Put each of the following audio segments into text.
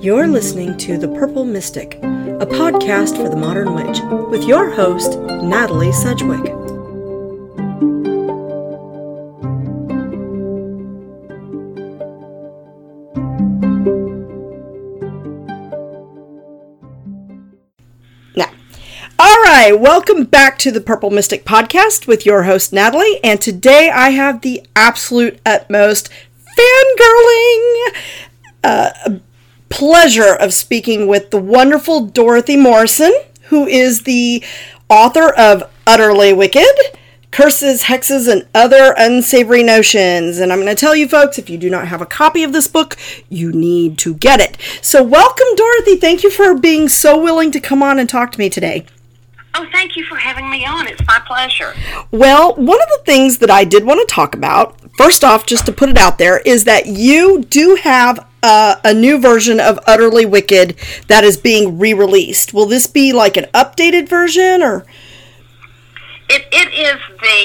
You're listening to The Purple Mystic, a podcast for the modern witch, with your host, Natalie Sedgwick. Alright, welcome back to the Purple Mystic podcast with your host, Natalie, and today I have the absolute utmost fangirling pleasure of speaking with the wonderful Dorothy Morrison, who is the author of Utterly Wicked, Curses, Hexes, and Other Unsavory Notions. And I'm going to tell you folks, if you do not have a copy of this book, you need to get it. So welcome, Dorothy. Thank you for being so willing to come on and talk to me today. Oh, thank you for having me on. It's my pleasure. Well, one of the things that I did want to talk about, first off, just to put it out there, is that you do have a new version of Utterly Wicked that is being re-released. Will this be like an updated version, or? It is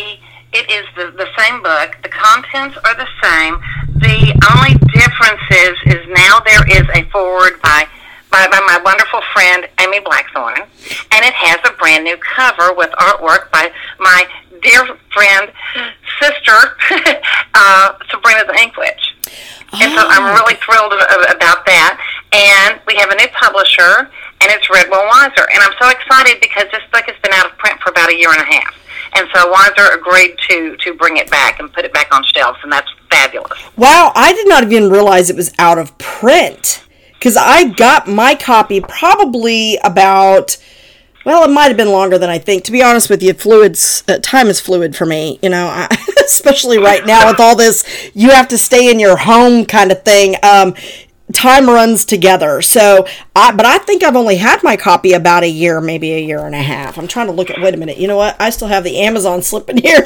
the same book. The contents are the same. The only difference is now there is a foreword by my wonderful friend Amy Blackthorne, and it has a brand new cover with artwork by my dear friend, sister, Sabrina the Ink Witch. And so I'm really thrilled about that. And we have a new publisher, and it's Redwell Weiser. And I'm so excited because this book has been out of print for about a year and a half. And so Weiser agreed to bring it back and put it back on shelves, and that's fabulous. Wow, I did not even realize it was out of print. Because I got my copy probably about, well, it might have been longer than I think. To be honest with you, time is fluid for me, you know, especially right now with all this, you have to stay in your home kind of thing. Time runs together. So, but I think I've only had my copy about a year, maybe a year and a half. I'm trying to look at, wait a minute, you know what? I still have the Amazon slip in here.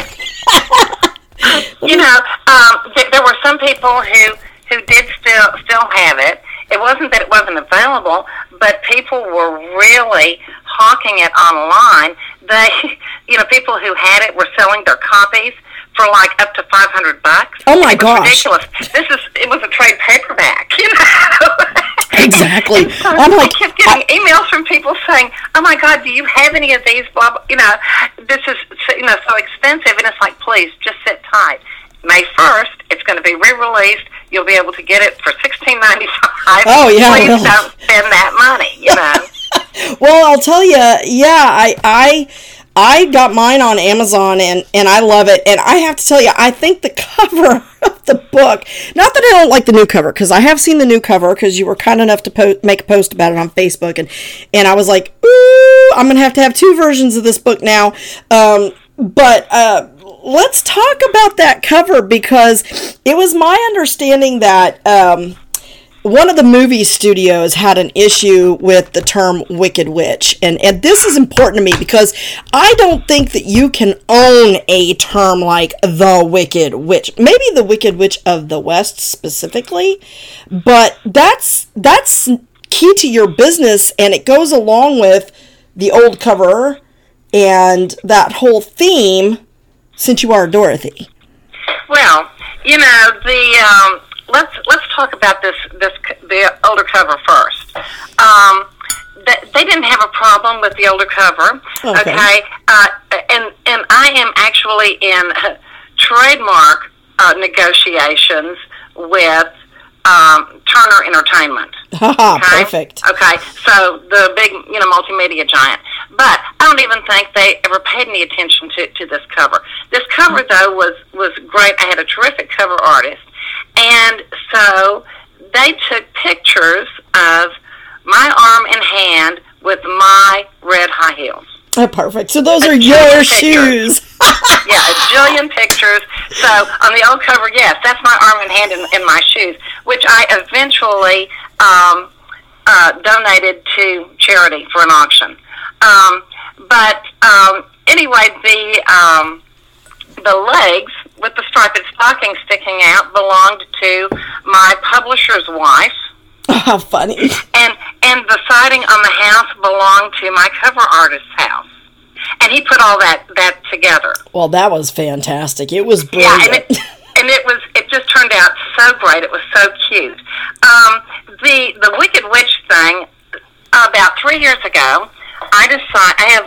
You know, there were some people who did still have it. It wasn't that it wasn't available, but people were really hawking it online. People who had it were selling their copies for like up to $500. Oh my gosh! Ridiculous. It was a trade paperback, you know. Exactly. So I kept getting emails from people saying, "Oh my God, do you have any of these? Blah, blah, you know, this is so expensive." And it's like, please, just sit tight. May 1st, it's going to be re-released. You'll be able to get it for $16.95. Oh, yeah. Please don't spend that money, you know. Well, I'll tell you, yeah, I got mine on Amazon, and I love it. And I have to tell you, I think the cover of the book, not that I don't like the new cover, because I have seen the new cover, because you were kind enough to make a post about it on Facebook, and I was like, ooh, I'm going to have two versions of this book now. But let's talk about that cover, because it was my understanding that one of the movie studios had an issue with the term Wicked Witch. And this is important to me because I don't think that you can own a term like the Wicked Witch. Maybe the Wicked Witch of the West specifically, but that's key to your business, and it goes along with the old cover and that whole theme, since you are Dorothy. Well, you know, let's talk about the older cover first. They didn't have a problem with the older cover, okay? And I am actually in trademark negotiations with Turner Entertainment. Okay? Perfect. Okay, so the big, multimedia giant. But I don't even think they ever paid any attention to this cover. This cover, though, was great. I had a terrific cover artist. And so they took pictures of my arm and hand with my red high heels. Oh, perfect. So those are your shoes. Yeah, a jillion pictures. So on the old cover, yes, that's my arm and hand and my shoes, which I eventually donated to charity for an auction. Anyway, the legs with the striped stocking sticking out belonged to my publisher's wife. Oh, how funny. And the siding on the house belonged to my cover artist's house. And he put all that together. Well, that was fantastic. It was brilliant. Yeah, and it just turned out so great. It was so cute. The Wicked Witch thing, about 3 years ago, I have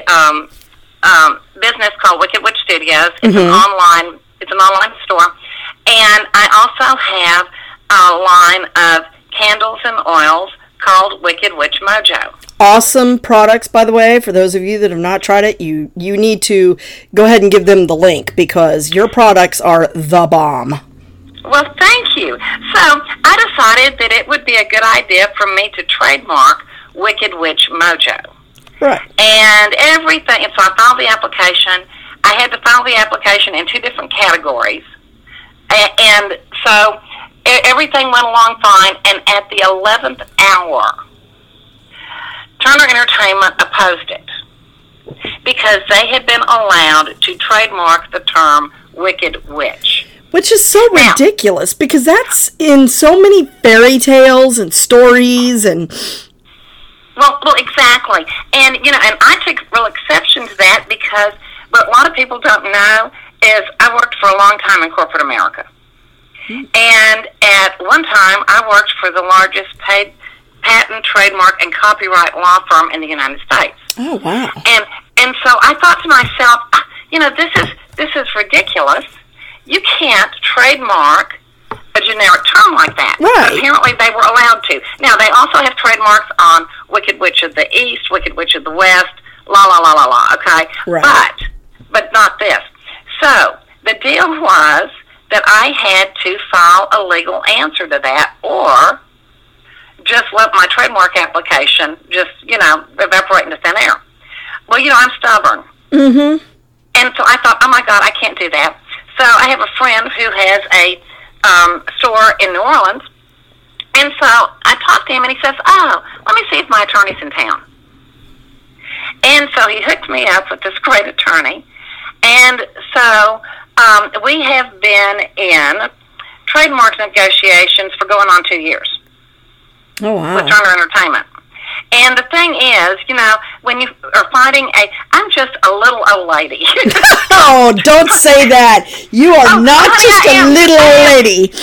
a business called Wicked Witch Studios. It's an online store, and I also have a line of candles and oils called Wicked Witch Mojo. Awesome products, by the way. For those of you that have not tried it, you need to go ahead and give them the link, because your products are the bomb. Well, thank you. So I decided that it would be a good idea for me to trademark Wicked Witch Mojo. Right. And everything, and so I filed the application. I had to file the application in 2 different categories. And so everything went along fine, and at the 11th hour, Turner Entertainment opposed it because they had been allowed to trademark the term Wicked Witch. Which is so ridiculous, because that's in so many fairy tales and stories and... Well, exactly. And, and I took real exception to that because what a lot of people don't know is I worked for a long time in corporate America. And at one time, I worked for the largest paid patent, trademark, and copyright law firm in the United States. Oh, wow. And so I thought to myself, this is ridiculous. You can't trademark a generic term like that. Right. Apparently they were allowed to. Now, they also have trademarks on Wicked Witch of the East, Wicked Witch of the West, la, la, la, la, la, okay? Right. But not this. So the deal was that I had to file a legal answer to that, or just let my trademark application just, evaporate into thin air. Well, I'm stubborn. Mm-hmm. And so I thought, oh, my God, I can't do that. So I have a friend who has a store in New Orleans. And so I talked to him, and he says, oh, let me see if my attorney's in town. And so he hooked me up with this great attorney. And so we have been in trademark negotiations for going on 2 years. Oh, wow. With Turner Entertainment. And the thing is, when you are fighting I'm just a little old lady. Oh, don't say that. You are not just a little old lady.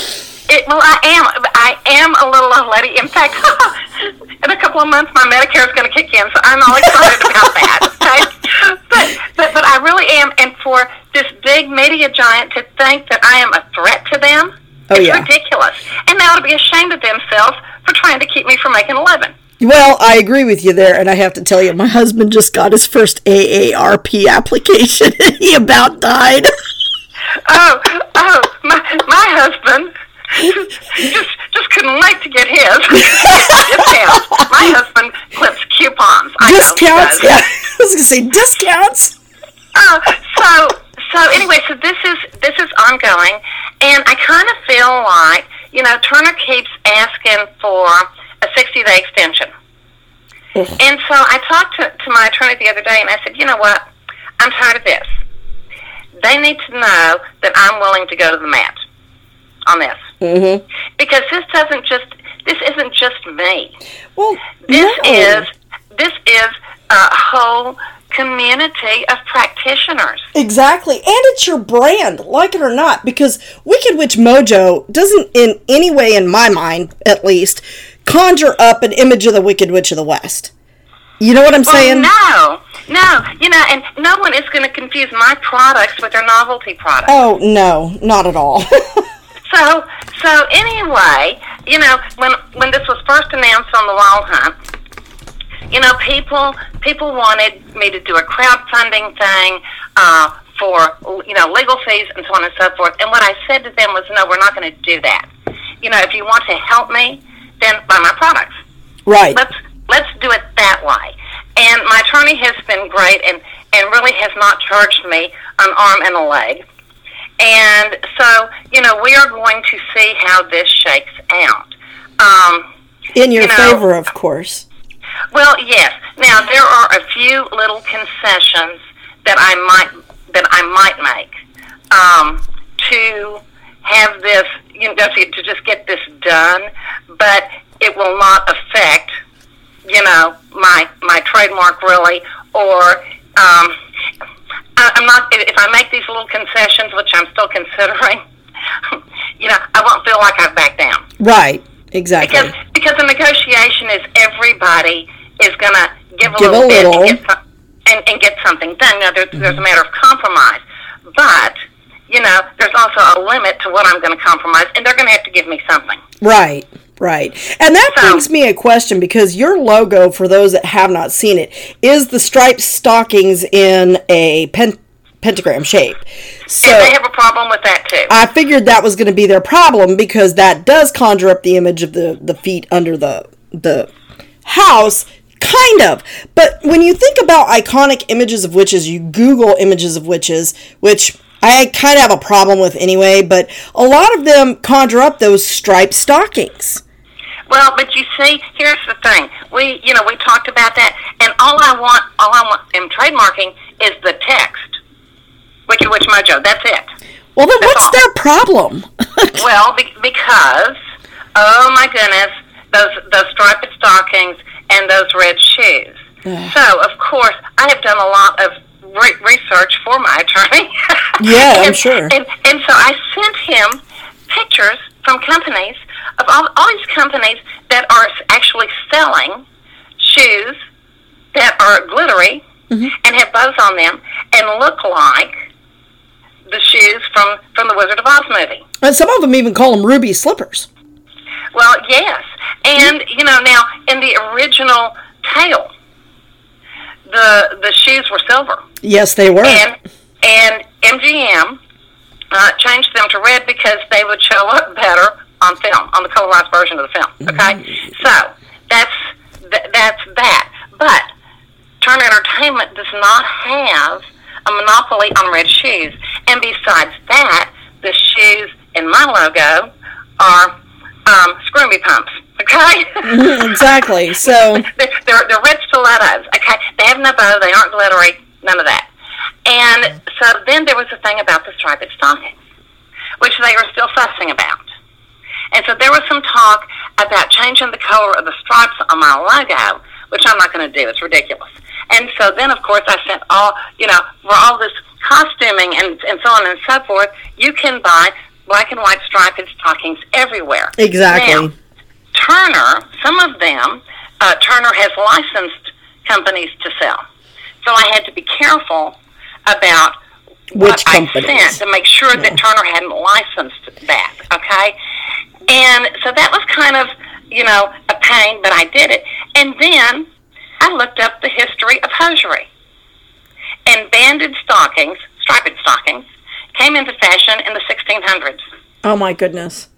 I am a little old lady. In fact, in a couple of months, my Medicare is going to kick in, so I'm all excited about that. Okay? But I really am, and for this big media giant to think that I am a threat to them, it's ridiculous. And they ought to be ashamed of themselves for trying to keep me from making a living. Well, I agree with you there, and I have to tell you, my husband just got his first AARP application, and he about died. Oh, my husband just couldn't wait to get his discounts. My husband clips coupons. Discounts? Yeah, I was going to say discounts. So anyway, so this is ongoing, and I kind of feel like, Turner keeps asking for a 60-day extension. And so I talked to my attorney the other day, and I said, you know what? I'm tired of this. They need to know that I'm willing to go to the mat on this. Mm-hmm. Because this isn't just me. Well, this is a whole community of practitioners. Exactly. And it's your brand, like it or not, because Wicked Witch Mojo doesn't in any way, in my mind at least, conjure up an image of the Wicked Witch of the West. You know what I'm saying? No, and no one is going to confuse my products with their novelty products. Oh, no, not at all. So anyway, when this was first announced on the Wild Hunt, people wanted me to do a crowdfunding thing for legal fees and so on and so forth. And what I said to them was, no, we're not going to do that. If you want to help me, then buy my products. Right. Let's do it that way. And my attorney has been great and really has not charged me an arm and a leg. And so, we are going to see how this shakes out. In your favor, of course. Well, yes. Now, there are a few little concessions that I might make to have this, to just get this done, but it will not affect, my trademark really, or I'm not. If I make these little concessions, which I'm still considering, I won't feel feel like I've backed down. Right. Exactly. Because the negotiation is everybody is going to give a Give little a bit little. and get something done. Now, there's a matter of compromise. But, there's also a limit to what I'm going to compromise, and they're going to have to give me something. Right. Right. And that brings me a question, because your logo, for those that have not seen it, is the striped stockings in a pentagram shape. So and they have a problem with that, too. I figured that was going to be their problem, because that does conjure up the image of the feet under the house. Kind of. But when you think about iconic images of witches, you Google images of witches, which I kind of have a problem with anyway, but a lot of them conjure up those striped stockings. Well, but you see, here's the thing. We talked about that, and all I want in trademarking is the text. Witchy Witch Mojo, that's it. Well, then that's what's all. their problem? Well, because, oh my goodness, those striped stockings and those red shoes. So, of course, I have done a lot of research for my attorney. Yeah, I'm sure. And so I sent him pictures from companies, of all these companies that are actually selling shoes that are glittery and have bows on them and look like the shoes from the Wizard of Oz movie. And some of them even call them ruby slippers. Well, yes. And, now, in the original tale, the shoes were silver. Yes, they were. And MGM changed them to red because they would show up better on film, on the colorized version of the film. Okay? So, that's that. But Turner Entertainment does not have a monopoly on red shoes. And besides that, the shoes in my logo are Scroomy pumps. Okay? Exactly. So they're red stilettos. Okay? They have no bow. They aren't glittery. None of that. And so then there was a thing about the striped stockings, which they were still fussing about. And so there was some talk about changing the color of the stripes on my logo, which I'm not going to do. It's ridiculous. And so then, of course, I sent for all this costuming and so on and so forth, you can buy black and white striped stockings everywhere. Exactly. Now, Turner, some of them, Turner has licensed companies to sell. So I had to be careful about which what companies I sent to make sure that Turner hadn't licensed that, okay? And so that was kind of, a pain, but I did it. And then I looked up the history of hosiery. And banded stockings, striped stockings, came into fashion in the 1600s. Oh, my goodness.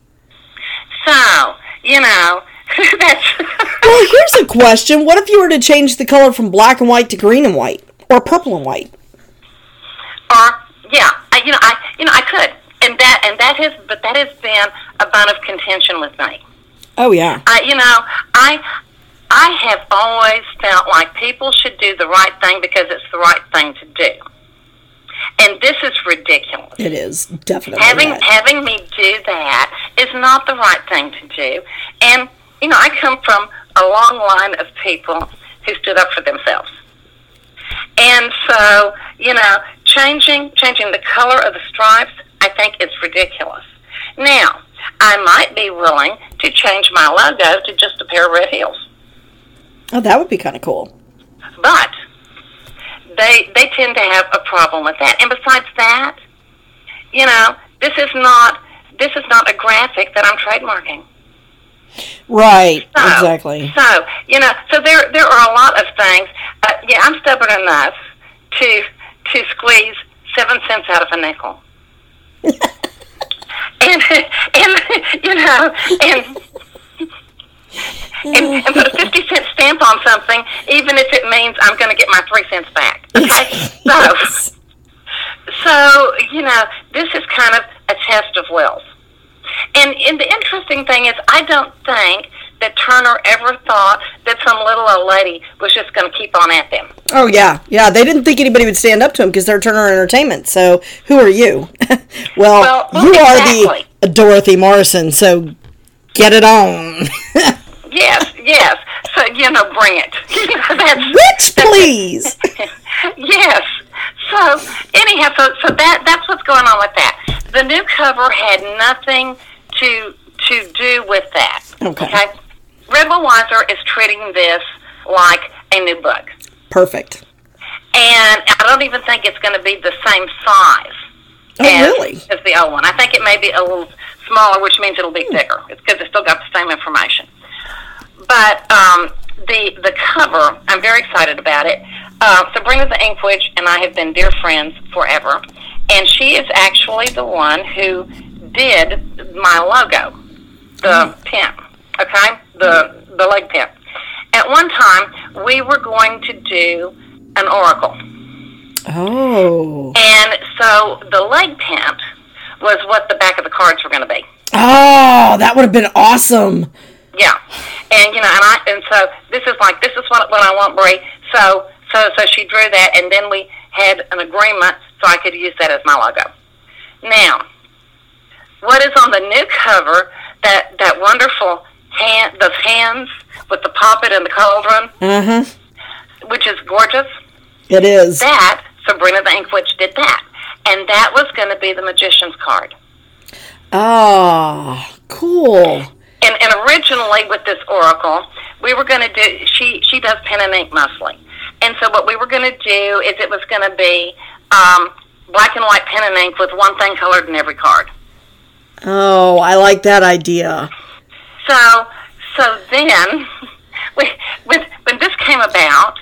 So, that's... Well, here's a question. What if you were to change the color from black and white to green and white? Or purple and white? I could. And that has been a bone of contention with me. Oh, yeah. I have always felt like people should do the right thing because it's the right thing to do. And this is ridiculous. It is, definitely. Having me do that is not the right thing to do. And, I come from a long line of people who stood up for themselves. And so, changing the color of the stripes, I think it's ridiculous. Now, I might be willing to change my logo to just a pair of red heels. Oh, that would be kind of cool. But they tend to have a problem with that. And besides that, this is not a graphic that I'm trademarking. Right, exactly. So, so there are a lot of things. I'm stubborn enough to squeeze 7 cents out of a nickel. and put a 50-cent stamp on something, even if it means I'm going to get my 3 cents back. Okay? So, this is kind of a test of wills. And the interesting thing is, I don't think that Turner ever thought that some little old lady was just going to keep on at them. Oh, yeah. Yeah, they didn't think anybody would stand up to them because they're Turner Entertainment. So, who are you? well, you exactly. Are the Dorothy Morrison, so get it on. Yes. So, bring it. Witch, please. Yes. So, anyhow, so that's what's going on with that. The new cover had nothing to to do with that. Okay. Redwell Weiser is treating this like a new book. Perfect. And I don't even think it's going to be the same size as the old one. I think it may be a little smaller, which means it'll be thicker. It's because it's still got the same information. But the cover, I'm very excited about it. Sabrina the Ink Witch and I have been dear friends forever. And she is actually the one who did my logo, the pen, okay? The leg pen. At one time, we were going to do an oracle. Oh. And so the leg pen was what the back of the cards were going to be. Oh, that would have been awesome. Yeah. And, and so this is what I want, Brie. So she drew that, and then we had an agreement so I could use that as my logo. Now, what is on the new cover, that wonderful those hands with the poppet and the cauldron, which is gorgeous. It is. That, Sabrina the Ink Witch did that. And that was going to be the magician's card. Oh, cool. And originally with this oracle, we were going to do, she does pen and ink mostly. And so what we were going to do is it was going to be black and white pen and ink with one thing colored in every card. Oh, I like that idea. So then, when this came about,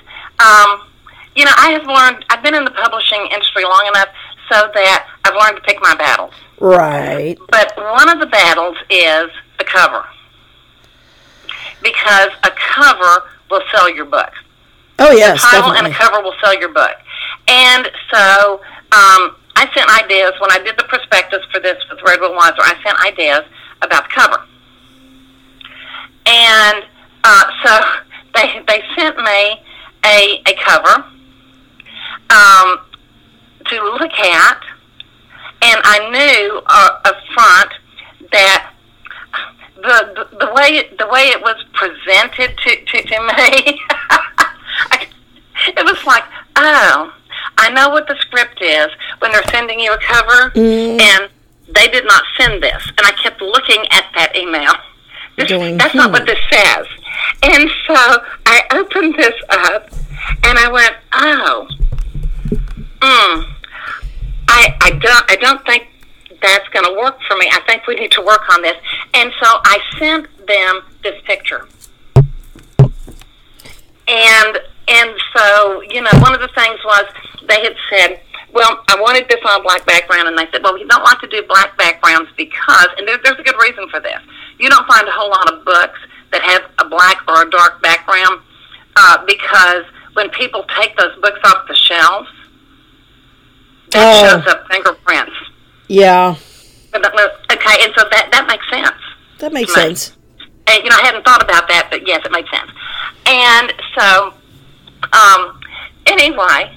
I've been in the publishing industry long enough so that I've learned to pick my battles. Right. But one of the battles is the cover. Because a cover will sell your book. Oh, yes, a title definitely. And a cover will sell your book. And so I sent ideas. When I did the prospectus for this with Redwell Weiser, I sent ideas about the cover. And so they sent me a cover to look at, and I knew up front that the way it was presented to me, it was like, oh, I know what the script is when they're sending you a cover, and they did not send this. And I kept looking at that email. That's not what this says. And so I opened this up, and I went, oh, I don't think that's going to work for me. I think we need to work on this. And so I sent them this picture. And so, one of the things was they had said, well, I wanted this on a black background, and they said, well, we don't like to do black backgrounds because, and there's a good reason for this, you don't find a whole lot of books that have a black or a dark background because when people take those books off the shelves, that shows up fingerprints. Yeah. Okay, and so that makes sense. That makes sense. And, I hadn't thought about that, but yes, it makes sense. And so, anyway,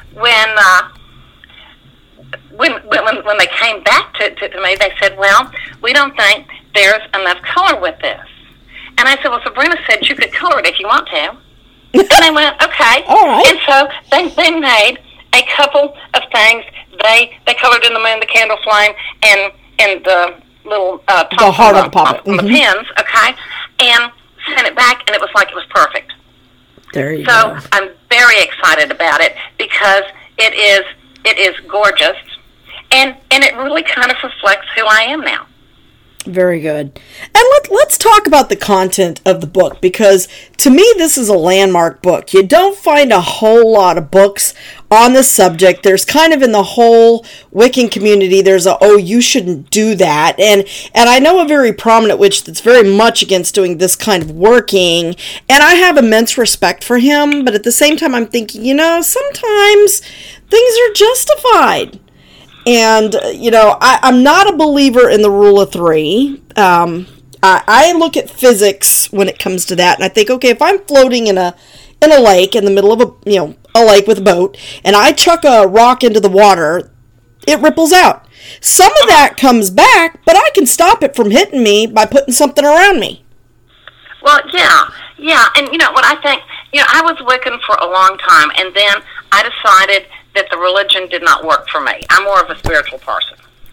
when they came back to me, they said, well, we don't think there's enough color with this. And I said, well, Sabrina said you could color it if you want to. And they went, okay. All right. And so they made a couple of things. They colored in the moon, the candle flame, and the little the heart of the poppet. On the pins, okay? And sent it back, and it was like it was perfect. There you go. So I'm very excited about it because it is gorgeous, and it really kind of reflects who I am now. Very good. And let's talk about the content of the book, because to me this is a landmark book. You don't find a whole lot of books on the subject. There's kind of in the whole Wiccan community, there's you shouldn't do that. And I know a very prominent witch that's very much against doing this kind of working, and I have immense respect for him, but at the same time I'm thinking, sometimes things are justified. And, I'm not a believer in the rule of three. I look at physics when it comes to that, and I think, okay, if I'm floating in a lake in the middle of a lake with a boat, and I chuck a rock into the water, it ripples out. Some of that comes back, but I can stop it from hitting me by putting something around me. Well, yeah, and what I think, I was Wiccan for a long time, and then I decided that the religion did not work for me. I'm more of a spiritual person.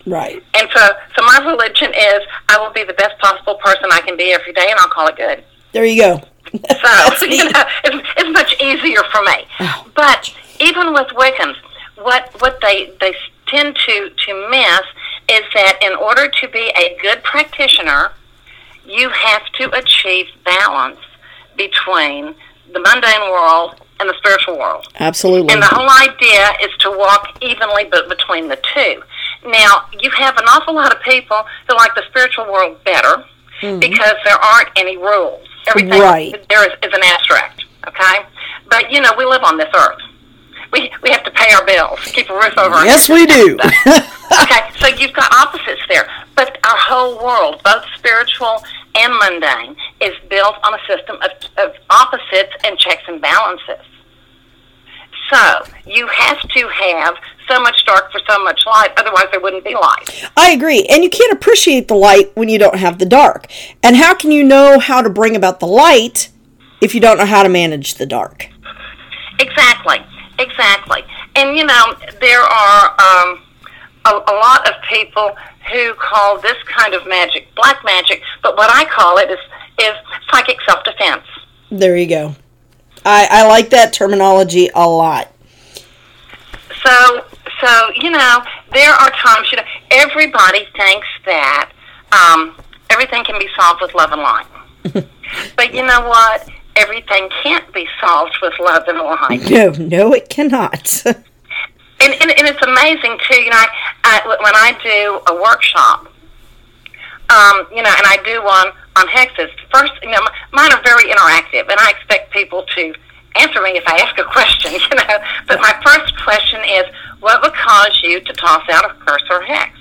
Right. And so my religion is I will be the best possible person I can be every day, and I'll call it good. There you go. So, it's much easier for me. Oh. But even with Wiccans, what they tend to miss is that in order to be a good practitioner, you have to achieve balance between the mundane world and the spiritual world. Absolutely. And the whole idea is to walk evenly between the two. Now, you have an awful lot of people who like the spiritual world better because there aren't any rules. Everything there is an abstract, okay? But, you know, we live on this earth. We have to pay our bills, keep a roof over our heads. Yes, we do. Okay, so you've got opposites there. But our whole world, both spiritual and mundane, is built on a system of opposites and checks and balances. So you have to have so much dark for so much light, otherwise there wouldn't be light. I agree. And you can't appreciate the light when you don't have the dark. And how can you know how to bring about the light if you don't know how to manage the dark? Exactly. And, you know, there are a lot of people who call this kind of magic black magic, but what I call it is psychic self-defense. There you go. I like that terminology a lot. So, you know, there are times, you know, everybody thinks that everything can be solved with love and light. But you know what? Everything can't be solved with love and light. No, it cannot. And it's amazing, too, you know, when I do a workshop, you know, and I do one on hexes, first, you know, mine are very interactive, and I expect people to answer me if I ask a question, you know. But my first question is, what would cause you to toss out a curse or a hex?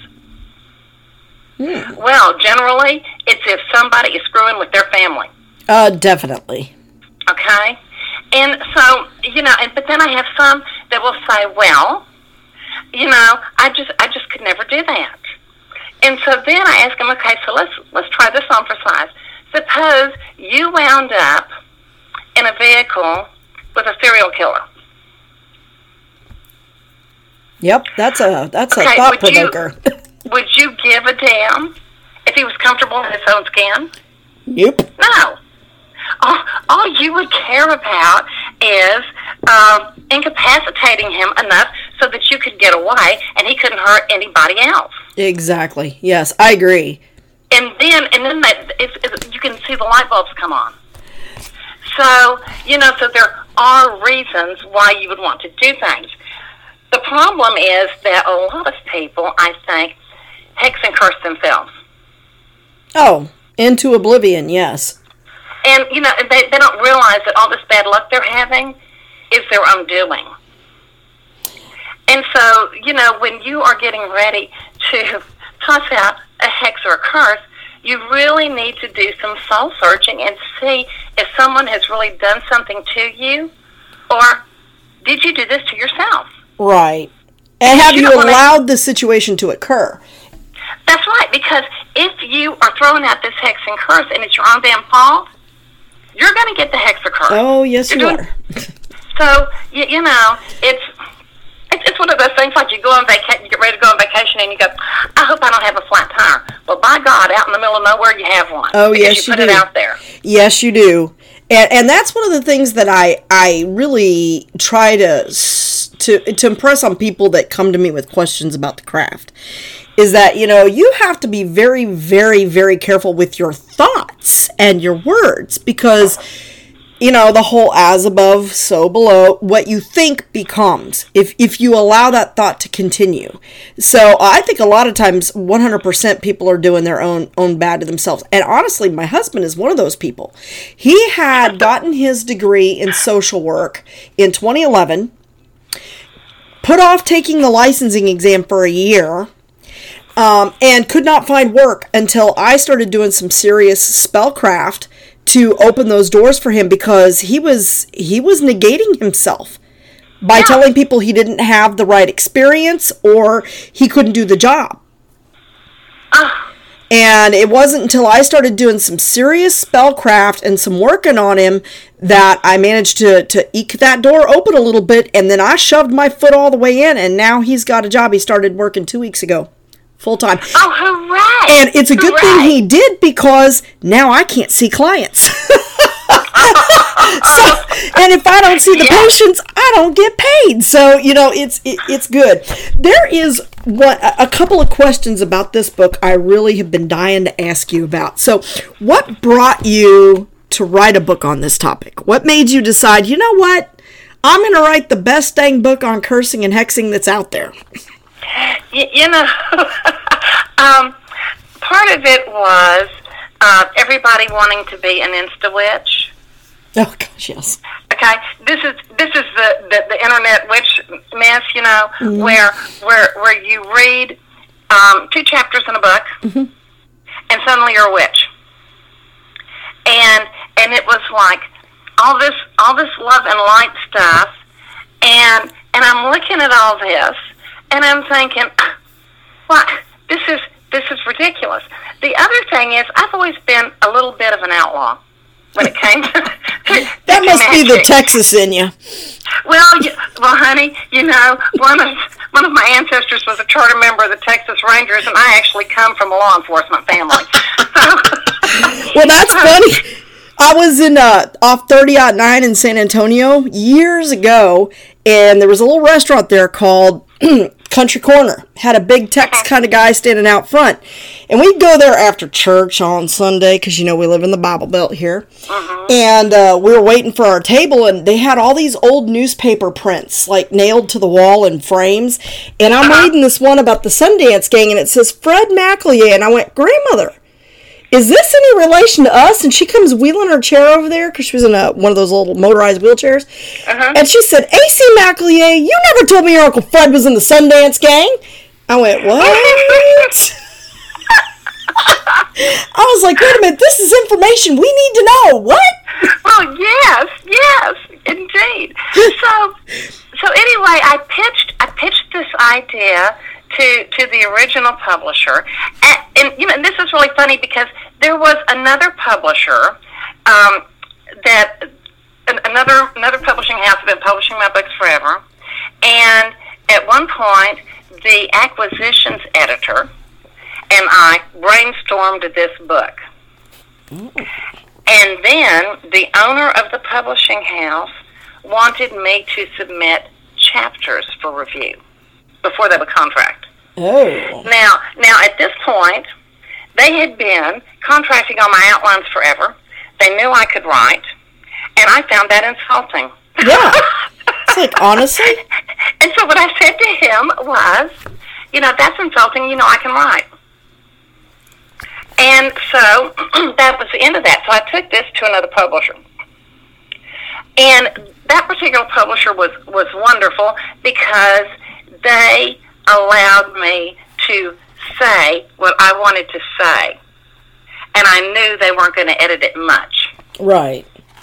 Well, generally, it's if somebody is screwing with their family. Definitely. Okay? And so, you know, but then I have some that will say, well, you know, I just could never do that. And so then I ask them, okay, so let's try this on for size. Suppose you wound up in a vehicle with a serial killer. Yep, that's a thought provoker. Would you give a damn if he was comfortable in his own skin? Nope. No. All you would care about is incapacitating him enough so that you could get away and he couldn't hurt anybody else. Exactly. Yes, I agree. And then you can see the light bulbs come on. So, you know, so there are reasons why you would want to do things. The problem is that a lot of people, I think, hex and curse themselves. Oh, into oblivion, yes. And, you know, they don't realize that all this bad luck they're having is their own doing. And so, you know, when you are getting ready to toss out a hex or a curse, you really need to do some soul searching and see if someone has really done something to you, or did you do this to yourself? Right. And have you allowed the situation to occur? That's right, because if you are throwing out this hex and curse and it's your own damn fault, you're going to get the hex or curse. Oh, yes, you are. So, you know, it's one of those things like you go on vacation, you get ready to go on vacation, and you go, I hope I don't have a flat tire. Well, by God, out in the middle of nowhere, you have one. Oh, yes, you do. Put it out there. Yes, you do. And that's one of the things that I really try to impress on people that come to me with questions about the craft, is that, you know, you have to be very, very, very careful with your thoughts and your words, because, you know, the whole as above, so below, what you think becomes, if you allow that thought to continue. So I think a lot of times 100% people are doing their own bad to themselves. And honestly, my husband is one of those people. He had gotten his degree in social work in 2011, put off taking the licensing exam for a year, and could not find work until I started doing some serious spellcraft to open those doors for him, because he was negating himself by telling people he didn't have the right experience or he couldn't do the job. And it wasn't until I started doing some serious spellcraft and some working on him that I managed to eke that door open a little bit, and then I shoved my foot all the way in, and now he's got a job. He started working 2 weeks ago. full-time. Oh, hooray! And it's a good thing he did, because now I can't see clients. And if I don't see the patients, I don't get paid. So, it's good. There is a couple of questions about this book I really have been dying to ask you about. So, what brought you to write a book on this topic? What made you decide, you know what? I'm going to write the best dang book on cursing and hexing that's out there. Part of it was everybody wanting to be an Insta-witch. Oh gosh, yes. Okay, this is the internet witch mess, mm-hmm. where you read 2 chapters in a book, mm-hmm. and suddenly you're a witch. And it was like all this love and light stuff, and I'm looking at all this, and I'm thinking, what? This is ridiculous. The other thing is, I've always been a little bit of an outlaw when it came to that must magic. Be the Texas in you. Well, honey, one of my ancestors was a charter member of the Texas Rangers, and I actually come from a law enforcement family. Well, that's funny. I was in off 30-9 in San Antonio years ago, and there was a little restaurant there called Country Corner. Had a big Tex kind of guy standing out front. And we'd go there after church on Sunday, because, we live in the Bible Belt here. Mm-hmm. And we were waiting for our table, and they had all these old newspaper prints, like, nailed to the wall in frames. And I'm reading this one about the Sundance Gang, and it says Fred McEllier. And I went, grandmother, is this any relation to us? And she comes wheeling her chair over there, because she was in one of those little motorized wheelchairs. And she said, A.C. McEllier, you never told me your Uncle Fred was in the Sundance Gang. I went, what? I was like, wait a minute, this is information we need to know. What? Oh, yes, indeed. So anyway, I pitched this idea to the original publisher, and this is really funny, because there was another publisher another publishing house had been publishing my books forever, and at one point the acquisitions editor and I brainstormed this book. Ooh. And then the owner of the publishing house wanted me to submit chapters for review before they would contract. Oh. Now at this point, they had been contracting on my outlines forever. They knew I could write, and I found that insulting. Yeah. It's like, honestly? And so what I said to him was, that's insulting, I can write. And so that was the end of that. So I took this to another publisher. And that particular publisher was wonderful, because they allowed me to say what I wanted to say. And I knew they weren't going to edit it much. Right.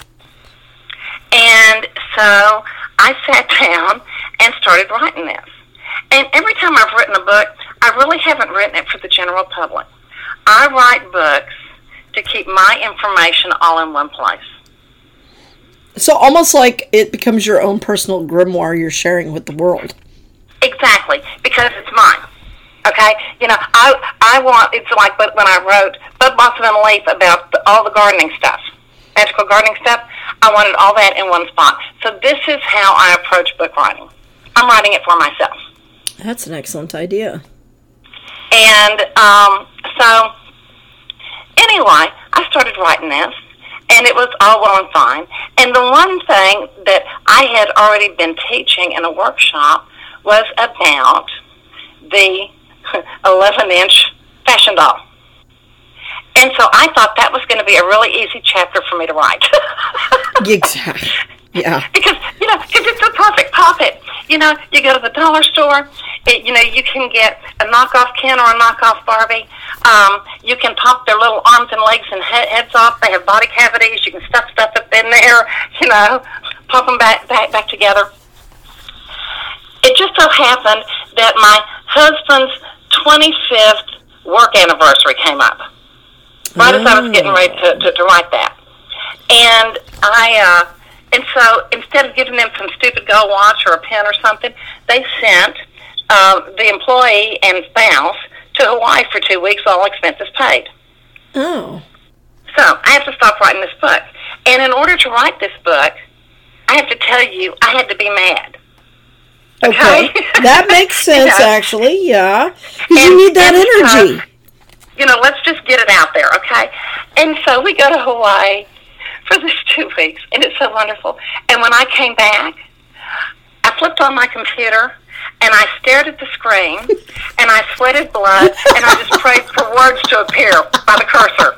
And so I sat down and started writing this. And every time I've written a book, I really haven't written it for the general public. I write books to keep my information all in one place. So almost like it becomes your own personal grimoire you're sharing with the world. Exactly, because it's mine. Okay? I want, it's like when I wrote Bud Blossom and Leaf about all the gardening stuff, magical gardening stuff, I wanted all that in one spot. So this is how I approach book writing. I'm writing it for myself. That's an excellent idea. And so, anyway, I started writing this, and it was all well and fine. And the one thing that I had already been teaching in a workshop was about the 11-inch fashion doll. And so I thought that was going to be a really easy chapter for me to write. Exactly. Yeah. Because it's a perfect puppet. You go to the dollar store, you can get a knockoff Ken or a knockoff Barbie. You can pop their little arms and legs and heads off. They have body cavities. You can stuff stuff up in there, pop them back together. It just so happened that my husband's 25th work anniversary came up, right as I was getting ready to write that. And so instead of giving them some stupid gold watch or a pen or something, they sent the employee and spouse to Hawaii for 2 weeks, all expenses paid. Oh. So I have to stop writing this book. And in order to write this book, I have to tell you, I had to be mad. Okay. That makes sense, actually, yeah. Because you need that energy. Let's just get it out there, okay? And so we go to Hawaii for this 2 weeks, and it's so wonderful. And when I came back, I flipped on my computer, and I stared at the screen, and I sweated blood, and I just prayed for words to appear by the cursor,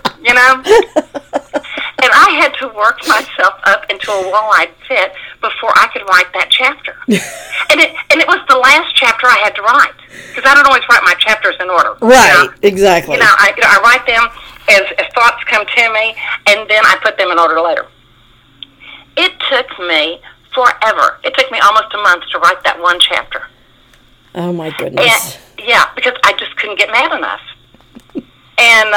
And I had to work myself up into a wall-eyed fit before I could write that chapter. and it was the last chapter I had to write, because I don't always write my chapters in order. Right, exactly. I write them as thoughts come to me, and then I put them in order later. It took me forever. It took me almost a month to write that one chapter. Oh, my goodness. And, yeah, because I just couldn't get mad enough. And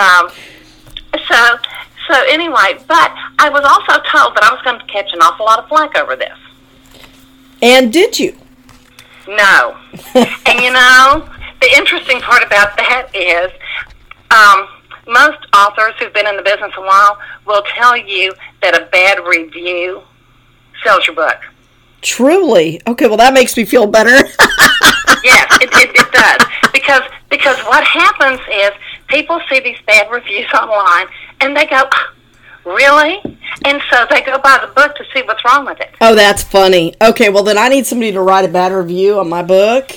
so anyway, but I was also told that I was going to catch an awful lot of flack over this. And did you? No. And the interesting part about that is most authors who've been in the business a while will tell you that a bad review sells your book. Truly? Okay, well, that makes me feel better. Yes, it does. Because what happens is people see these bad reviews online, and they go, really? And so they go buy the book to see what's wrong with it. Oh, that's funny. Okay, well, then I need somebody to write a bad review on my book.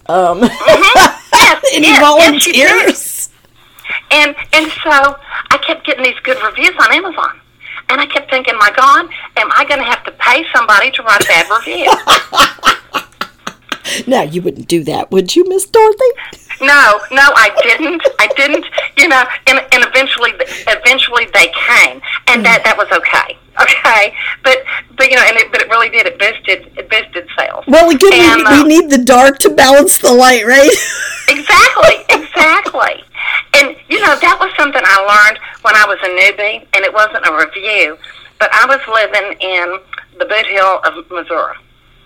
Yes, any volunteers? And so I kept getting these good reviews on Amazon. And I kept thinking, my God, am I going to have to pay somebody to write a bad review? Now, you wouldn't do that, would you, Miss Dorothy? No, I didn't. And eventually they came, and that was okay. Okay, but it really did. It boosted sales. Well, we need the dark to balance the light, right? Exactly. And that was something I learned when I was a newbie, and it wasn't a review, but I was living in the Boot Hill of Missouri.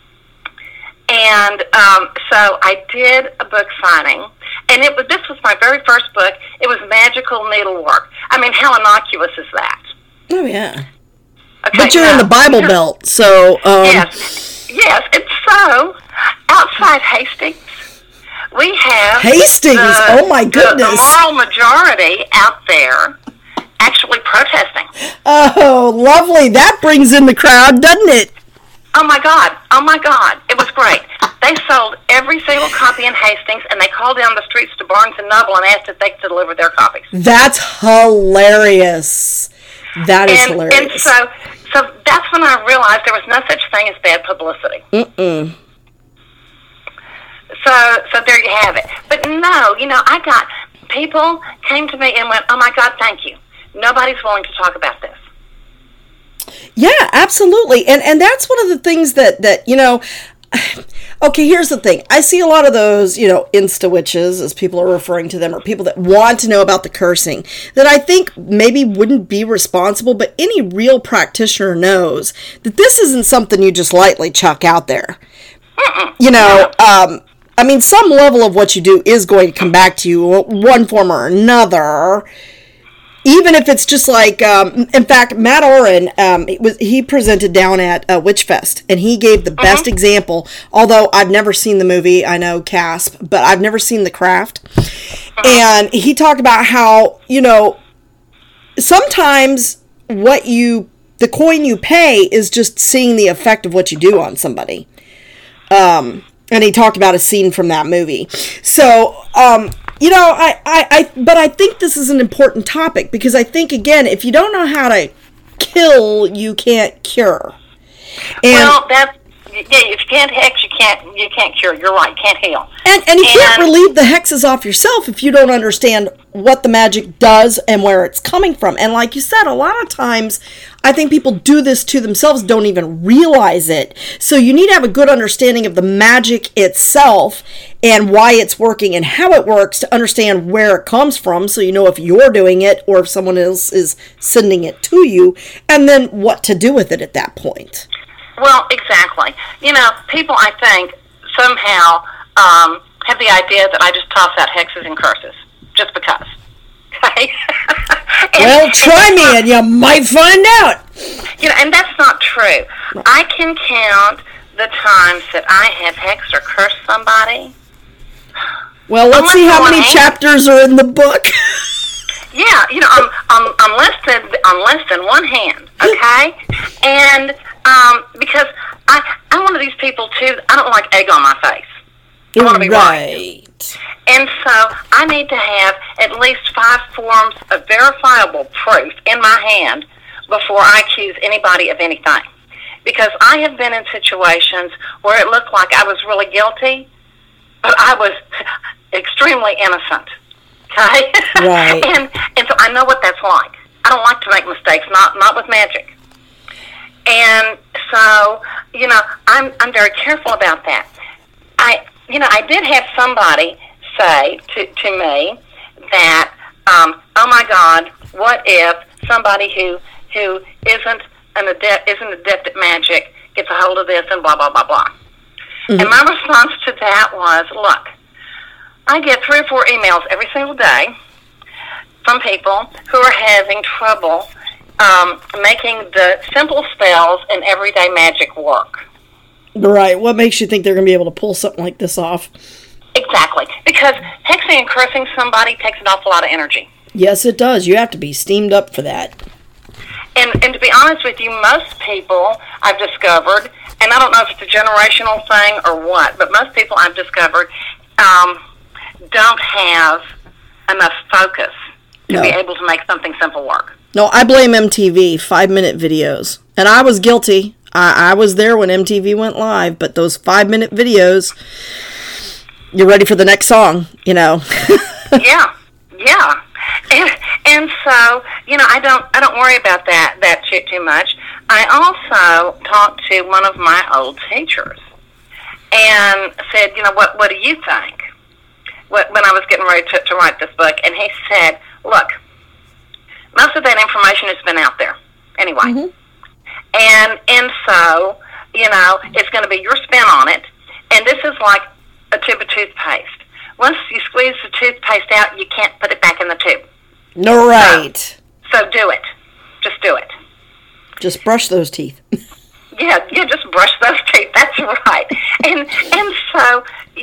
And so I did a book signing, and this was my very first book. It was magical needlework. I mean, how innocuous is that? Oh, yeah. Okay, but you're in the Bible Belt, so... Yes. And so, outside Hastings, we have... Hastings? Oh, my goodness. The moral majority out there actually protesting. Oh, lovely. That brings in the crowd, doesn't it? Oh, my God. It was great. They sold every single copy in Hastings, and they called down the streets to Barnes & Noble and asked if they could deliver their copies. That's hilarious. That is hilarious. And so that's when I realized there was no such thing as bad publicity. Mm-mm. So there you have it. But no, I got people came to me and went, oh, my God, thank you. Nobody's willing to talk about this. Yeah, absolutely. And that's one of the things that okay, here's the thing. I see a lot of those, Insta witches, as people are referring to them, or people that want to know about the cursing, that I think maybe wouldn't be responsible, but any real practitioner knows that this isn't something you just lightly chuck out there. I mean, some level of what you do is going to come back to you one form or another. Even if it's just like, in fact, Matt Oren, he presented down at Witchfest, and he gave the best example, although I've never seen the movie, I know Casp, but I've never seen The Craft. And he talked about how, sometimes the coin you pay is just seeing the effect of what you do on somebody. And he talked about a scene from that movie. So, but I think this is an important topic, because I think, again, if you don't know how to kill, you can't cure. If you can't hex, you can't cure. You're right, can't heal. And you can't relieve the hexes off yourself if you don't understand what the magic does and where it's coming from. And like you said, a lot of times, I think people do this to themselves, don't even realize it. So you need to have a good understanding of the magic itself and why it's working and how it works to understand where it comes from, so you know if you're doing it or if someone else is sending it to you, and then what to do with it at that point. Well, exactly. People, I think, somehow have the idea that I just toss out hexes and curses. just because. Okay? Well, try me and you might find out. And that's not true. I can count the times that I have hexed or cursed somebody. Well, let's see how many chapters are in the book. Yeah, on less than one hand, okay? And because I'm one of these people too. I don't like egg on my face. I want to be right. And so I need to have at least 5 forms of verifiable proof in my hand before I accuse anybody of anything. Because I have been in situations where it looked like I was really guilty, but I was extremely innocent. Okay? Right. and so I know what that's like. I don't like to make mistakes, not with magic. And so, I'm very careful about that. I did have somebody say to me that, oh my God, what if somebody who isn't adept at magic gets a hold of this and blah, blah, blah, blah. Mm-hmm. And my response to that was, look, I get 3 or 4 emails every single day from people who are having trouble making the simple spells and everyday magic work. Right. What makes you think they're going to be able to pull something like this off? Exactly. Because hexing and cursing somebody takes an awful lot of energy. Yes, it does. You have to be steamed up for that. And to be honest with you, most people I've discovered, and I don't know if it's a generational thing or what, but most people I've discovered don't have enough focus to be able to make something simple work. No, I blame MTV, 5-minute videos. And I was guilty. I was there when MTV went live, but those 5-minute videos, you're ready for the next song, Yeah. And so, I don't worry about that too much. I also talked to one of my old teachers and said, what do you think? When I was getting ready to write this book, and he said, look, most of that information has been out there anyway. Mm-hmm. And so, it's going to be your spin on it, and this is like a tube of toothpaste. Once you squeeze the toothpaste out, you can't put it back in the tube. No, right. So do it. Just do it. Just brush those teeth. Yeah, just brush those teeth. That's right. And so,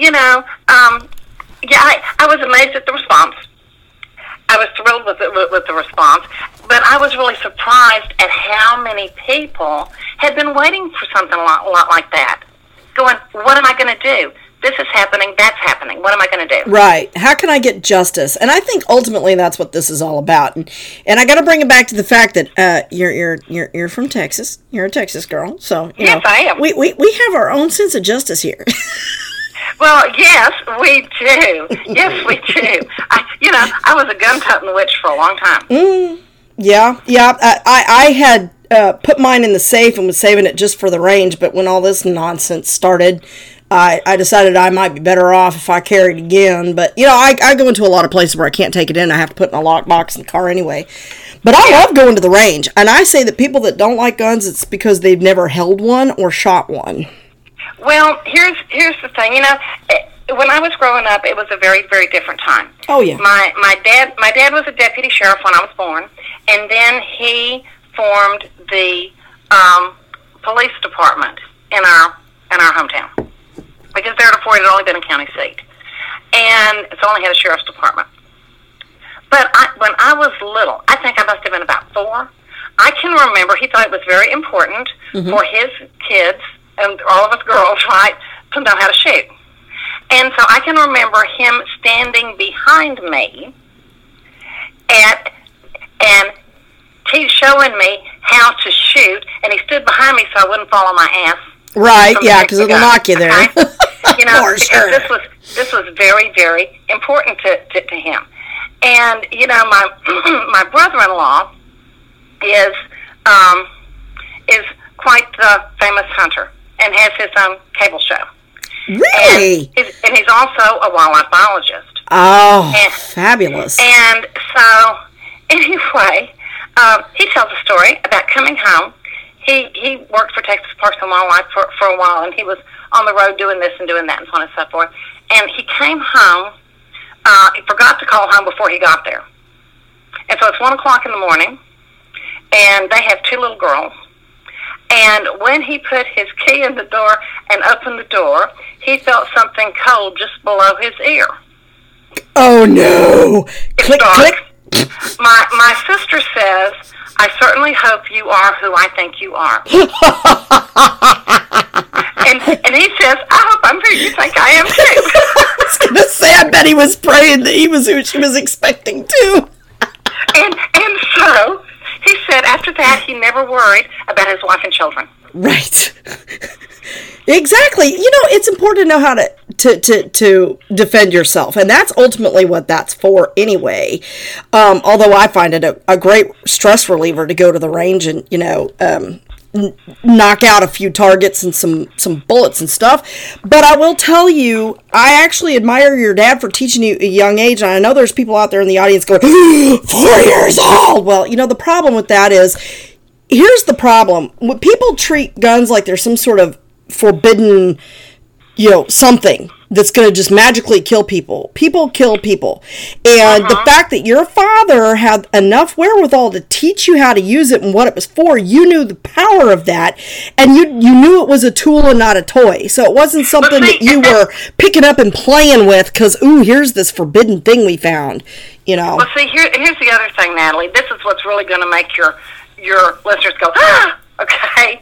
I was amazed at the response. I was thrilled with the response, but I was really surprised at how many people had been waiting for something a lot like that. Going, what am I going to do? This is happening, that's happening. What am I going to do? Right. How can I get justice? And I think ultimately that's what this is all about. And I got to bring it back to the fact that you're from Texas. You're a Texas girl, so yes, I am. We have our own sense of justice here. Well, yes, we do. Yes, we do. I was a gun-toting witch for a long time. Yeah. I had put mine in the safe and was saving it just for the range, but when all this nonsense started, I decided I might be better off if I carried again. But, I go into a lot of places where I can't take it in. I have to put it in a lockbox in the car anyway. But I love going to the range. And I say that people that don't like guns, it's because they've never held one or shot one. Well, here's the thing. When I was growing up, it was a very, very different time. Oh, yeah. My dad was a deputy sheriff when I was born, and then he formed the police department in our hometown. Because theretofore it had only been a county seat. And it's only had a sheriff's department. But when I was little, I think I must have been about 4, I can remember he thought it was very important for his kids, and all of us girls, right, to know how to shoot. And so I can remember him standing behind me and he's showing me how to shoot, and he stood behind me so I wouldn't fall on my ass. Right, yeah, because it'll knock you there. Okay? Because this was very, very important to him. And, my brother-in-law is quite the famous hunter and has his own cable show. Really? And he's also a wildlife biologist. Oh, fabulous. And so, anyway, he tells a story about coming home. He worked for Texas Parks and Wildlife for a while, and he was on the road doing this and doing that and so on and so forth. And he came home he forgot to call home before he got there. And so it's 1 o'clock in the morning, and they have 2 little girls. And when he put his key in the door and opened the door, he felt something cold just below his ear. Oh, no. It's Click, dark. click. My sister says, I certainly hope you are who I think you are. and he says, I hope I'm who you think I am, too. I was going to say, I bet he was praying that he was who she was expecting, too. And so, he said after that, he never worried about his wife and children. Right. Exactly. You know, it's important to know how to defend yourself, and that's ultimately what that's for anyway. Although I find it a great stress reliever to go to the range and, you know, knock out a few targets and some bullets and stuff. But I will tell you, I actually admire your dad for teaching you at a young age, and I know there's people out there in the audience going, 4 years old! Well, you know, the problem with that is, here's the problem. When people treat guns like they're some sort of forbidden, you know, something that's going to just magically kill people. People kill people. And the fact that your father had enough wherewithal to teach you how to use it and what it was for, you knew the power of that, and you knew it was a tool and not a toy. So it wasn't something that you were picking up and playing with because, ooh, here's this forbidden thing we found, you know. Well, see, here's the other thing, Natalie. This is what's really going to make your listeners go, ah, okay.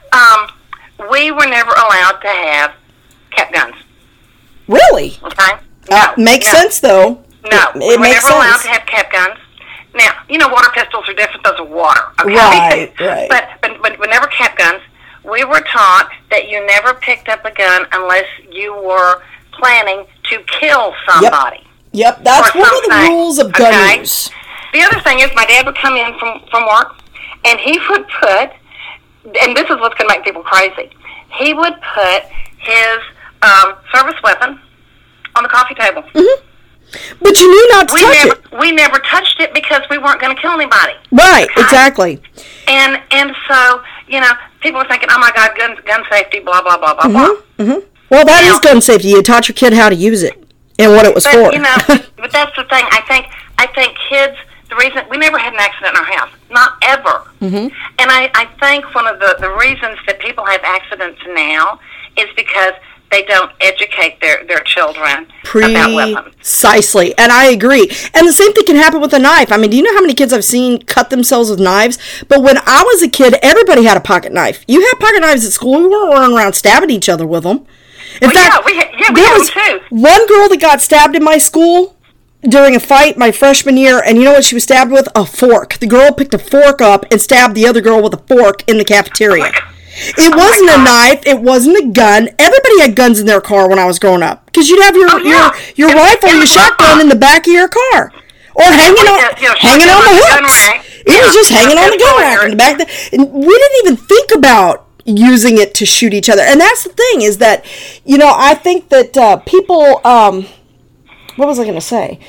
We were never allowed to have cap guns. Really? Okay. No, makes sense, though. No, we were makes never allowed sense. to have cap guns. Now, you know, water pistols are different. Those are water. Okay? Right. But never cap guns. We were taught that you never picked up a gun unless you were planning to kill somebody. Yep, that's or one of the something. rules of gun use. The other thing is my dad would come in from work, and he would put, and this is what's going to make people crazy, he would put his service weapon on the coffee table. Mm-hmm. But you knew not to touch it. We never touched it because we weren't going to kill anybody. Right, okay? exactly. And so, you know, people were thinking, oh my God, gun safety, blah, blah, blah, blah, blah. Mm-hmm. Well, that is gun safety. You taught your kid how to use it and what it was for. You know, but that's the thing. I think kids, the reason, we never had an accident in our house. Not ever. Mm-hmm. And I think one of the reasons that people have accidents now is because they don't educate their children about weapons. Precisely. And I agree. And the same thing can happen with a knife. I mean, do you know how many kids I've seen cut themselves with knives? But when I was a kid, everybody had a pocket knife. You had pocket knives at school. We weren't running around stabbing each other with them. In fact, we had them too. One girl that got stabbed in my school during a fight my freshman year, and you know what she was stabbed with? A fork. The girl picked a fork up and stabbed the other girl with a fork in the cafeteria. It wasn't a knife. It wasn't a gun. Everybody had guns in their car when I was growing up, because you'd have your rifle, your shotgun in the back of your car, or hanging on the hooks. It was just hanging on the gun rack in the back. And we didn't even think about using it to shoot each other. And that's the thing, is that, you know, I think that people. What was I going to say?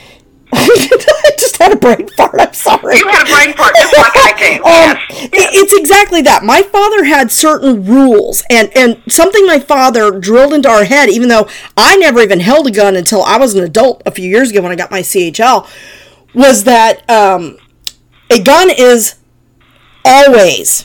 I just had a brain fart. I'm sorry. You had a brain fart just like I do. Yes. It's exactly that. My father had certain rules, and something my father drilled into our head, even though I never even held a gun until I was an adult a few years ago when I got my CHL, was that a gun is always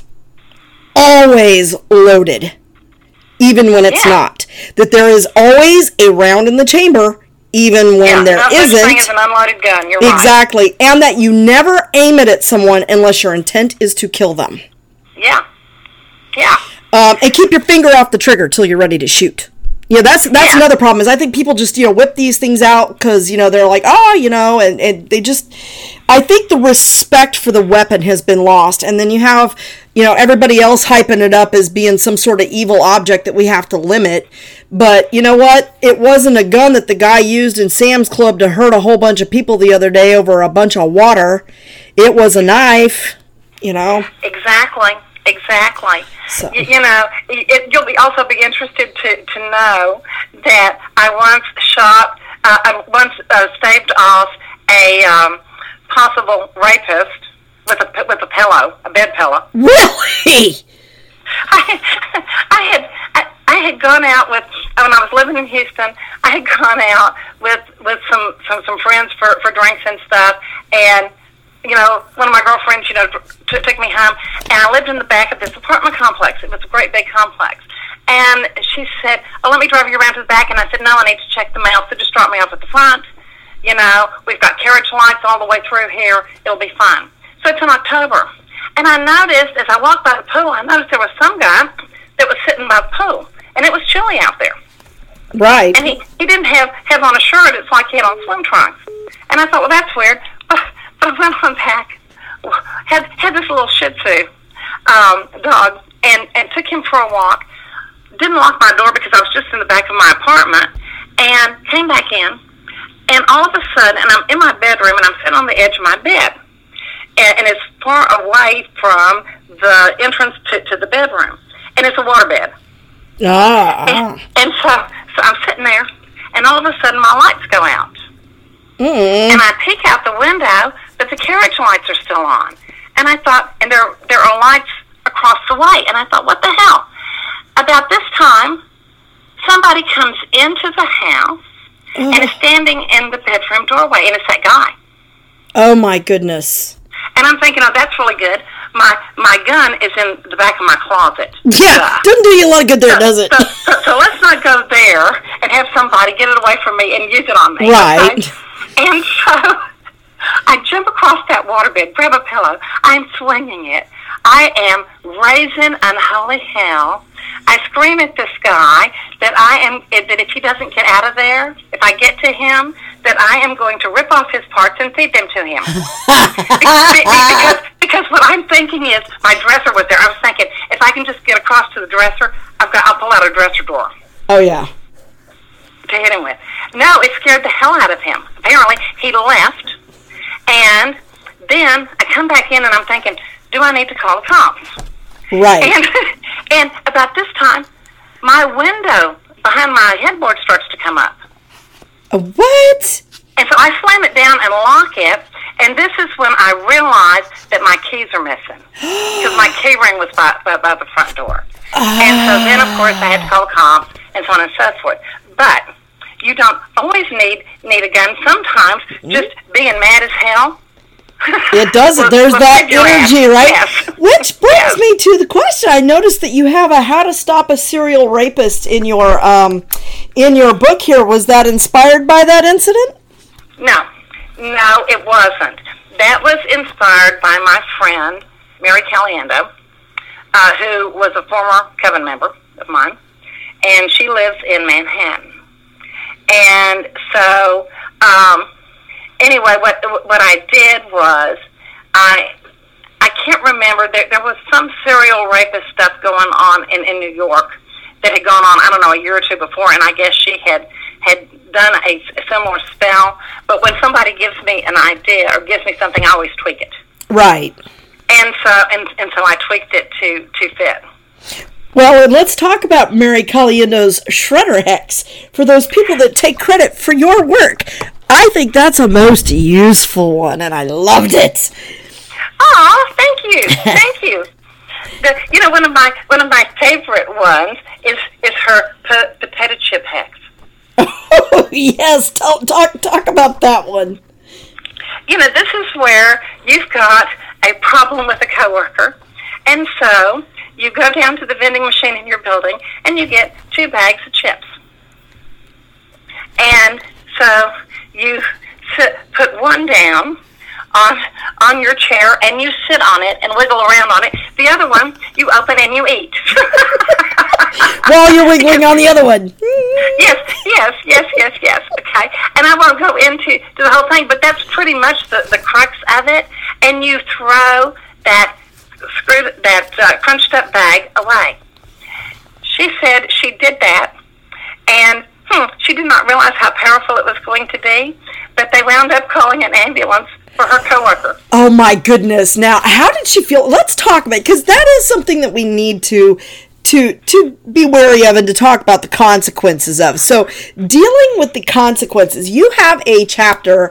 loaded, even when it's not. That there is always a round in the chamber, even when there isn't. Such thing as an unloaded gun. You're exactly. Right. And that you never aim it at someone unless your intent is to kill them. Yeah. Yeah. And keep your finger off the trigger till you're ready to shoot. Yeah, that's another problem, is I think people just, you know, whip these things out because, you know, they're like, oh, you know, and they just, I think the respect for the weapon has been lost. And then you have, you know, everybody else hyping it up as being some sort of evil object that we have to limit. But you know what? It wasn't a gun that the guy used in Sam's Club to hurt a whole bunch of people the other day over a bunch of water. It was a knife, you know. Exactly. So. You know, you'll also be interested to know that I once staved off a possible rapist with a pillow, a bed pillow. Really? I had gone out with, when I was living in Houston, I had gone out with some friends for drinks and stuff, and, you know, one of my girlfriends, you know, took me home, and I lived in the back of this apartment complex. It was a great big complex. And she said, oh, let me drive you around to the back. And I said, no, I need to check the mail, so just drop me off at the front. You know, we've got carriage lights all the way through here. It'll be fine. So it's in October. And I noticed, as I walked by the pool, I noticed there was some guy that was sitting by the pool. And it was chilly out there. Right. And he didn't have on a shirt. It's like he had on swim trunks. And I thought, well, that's weird. But I went on back, had this little Shih Tzu dog, and took him for a walk. Didn't lock my door because I was just in the back of my apartment, and came back in. And all of a sudden, and I'm in my bedroom, and I'm sitting on the edge of my bed. And it's far away from the entrance to the bedroom. And it's a waterbed. And so I'm sitting there, and all of a sudden my lights go out. And I peek out the window, but the carriage lights are still on. And I thought, and there are lights across the way. And I thought, what the hell? About this time, somebody comes into the house and is standing in the bedroom doorway, and it's that guy. Oh, my goodness. And I'm thinking, oh, that's really good. My gun is in the back of my closet. Yeah, doesn't do you a lot of good there, does it? So let's not go there and have somebody get it away from me and use it on me. Right. Okay? And so I jump across that waterbed, grab a pillow. I'm swinging it. I am raising unholy hell. I scream at this guy that if he doesn't get out of there, if I get to him, that I am going to rip off his parts and feed them to him. because what I'm thinking is, my dresser was there. I was thinking, if I can just get across to the dresser, I'll pull out a dresser drawer. Oh, yeah. To hit him with. No, it scared the hell out of him. Apparently, he left, and then I come back in, and I'm thinking, do I need to call the cops? Right. And about this time, my window behind my headboard starts to come up. What? And so I slam it down and lock it, and this is when I realized that my keys are missing. Because my key ring was by the front door. And so then, of course, I had to call the cops, and so on and so forth. But you don't always need a gun. Sometimes just being mad as hell. It does. There's that energy, right? Yes. Which brings me to the question. I noticed that you have a How to Stop a Serial Rapist in your book here. Was that inspired by that incident? No, it wasn't. That was inspired by my friend, Mary Caliendo, who was a former Coven member of mine, and she lives in Manhattan. And so, anyway, what I did was, I can't remember, there was some serial rapist stuff going on in New York that had gone on, I don't know, a year or two before, and I guess she had done a similar spell. But when somebody gives me an idea or gives me something, I always tweak it. Right. And so I tweaked it to fit. Well, and let's talk about Mary Caliendo's Shredder Hex for those people that take credit for your work. I think that's a most useful one, and I loved it. Oh, thank you, thank you. One of my favorite ones is her potato chip hex. Oh yes, talk about that one. This is where you've got a problem with a coworker, and so you go down to the vending machine in your building, and you get 2 bags of chips. And so you put one down on your chair, and you sit on it and wiggle around on it. The other one, you open and you eat. While you're wiggling on the other one. Yes. Okay. And I won't go into the whole thing, but that's pretty much the crux of it. And you throw that crunched up bag away. She said she did that, and she did not realize how powerful it was going to be, but they wound up calling an ambulance for her coworker. Oh my goodness. Now, how did she feel? Let's talk about it, because that is something that we need to be wary of and to talk about the consequences of. So, dealing with the consequences, you have a chapter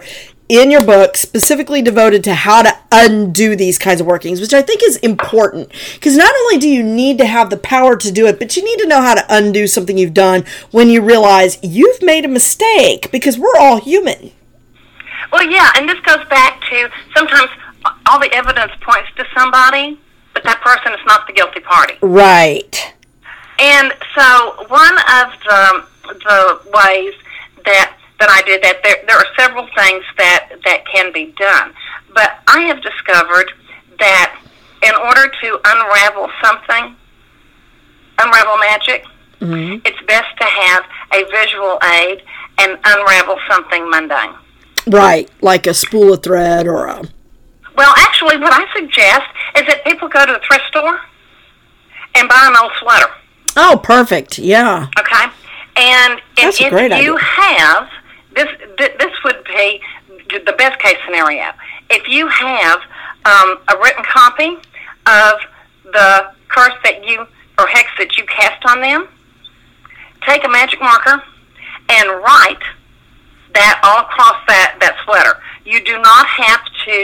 in your book specifically devoted to how to undo these kinds of workings, which I think is important, because not only do you need to have the power to do it, but you need to know how to undo something you've done when you realize you've made a mistake, because we're all human. Well, yeah, and this goes back to sometimes all the evidence points to somebody, but that person is not the guilty party. Right. And so one of the ways that I did that, there are several things that can be done. But I have discovered that in order to unravel something, unravel magic, it's best to have a visual aid and unravel something mundane. Right, like a spool of thread or a... Well, actually, what I suggest is that people go to the thrift store and buy an old sweater. Oh, perfect, yeah. Okay? And That's if a great idea. you have, this would be the best case scenario. If you have a written copy of the curse that you, or hex that you cast on them, take a magic marker and write that all across that sweater. You do not have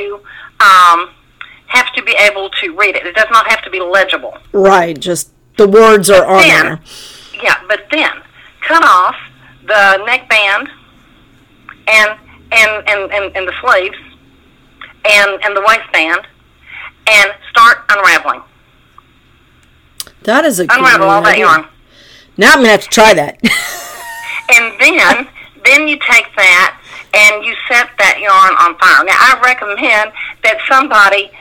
to be able to read it. It does not have to be legible. Right, just the words are on there. Yeah, but then cut off the neckband and the sleeves and the waistband and start unraveling. That is a good Unravel all that idea. yarn. Now I'm going to have to try that. And then you take that and you set that yarn on fire. Now, I recommend that somebody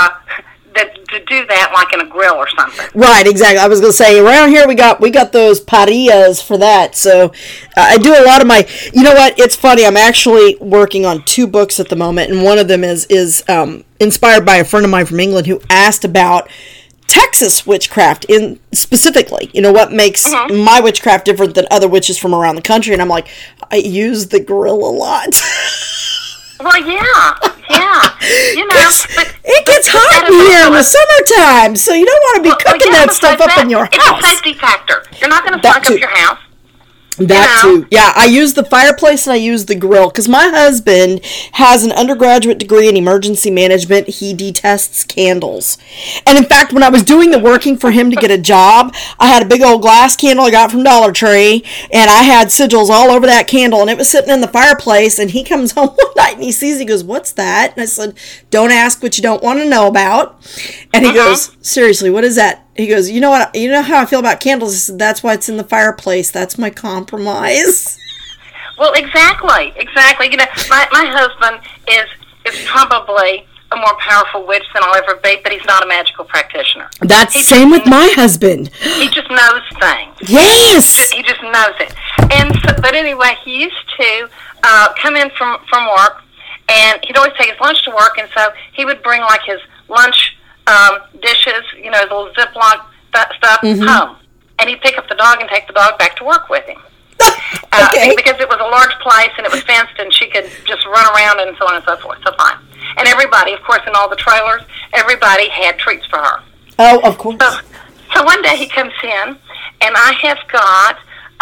to do that like in a grill or something. Right, exactly. I was going to say, around here we got those parillas for that. So I do a lot of my... You know what? It's funny. I'm actually working on 2 books at the moment, and one of them is inspired by a friend of mine from England who asked about Texas witchcraft in specifically. You know, what makes my witchcraft different than other witches from around the country? And I'm like, I use the grill a lot. Well, yeah. You know, but it gets hot in here in the summertime, so you don't want to be cooking that stuff up in your house. It's a safety factor. You're not going to fuck up your house. That too. Yeah, I use the fireplace and I use the grill because my husband has an undergraduate degree in emergency management. He detests candles. And in fact, when I was doing the working for him to get a job, I had a big old glass candle I got from Dollar Tree, and I had sigils all over that candle, and it was sitting in the fireplace, and he comes home one night and he goes, "What's that?" And I said, "Don't ask what you don't want to know about." And he goes, "Seriously, what is that?" He goes, "You know what? You know how I feel about candles?" I said, "That's why it's in the fireplace. That's my compromise." Well, exactly. You know, my husband is probably a more powerful witch than I'll ever be, but he's not a magical practitioner. That's the same with my husband. He just knows things. Yes. He just knows it. And so, but anyway, he used to come in from work, and he'd always take his lunch to work, and so he would bring like his lunch dishes, you know, his little Ziploc stuff home. And he'd pick up the dog and take the dog back to work with him. Okay. Because it was a large place and it was fenced and she could just run around and so on and so forth. So fine. And everybody, of course, in all the trailers, everybody had treats for her. Oh, of course. So one day he comes in and I have got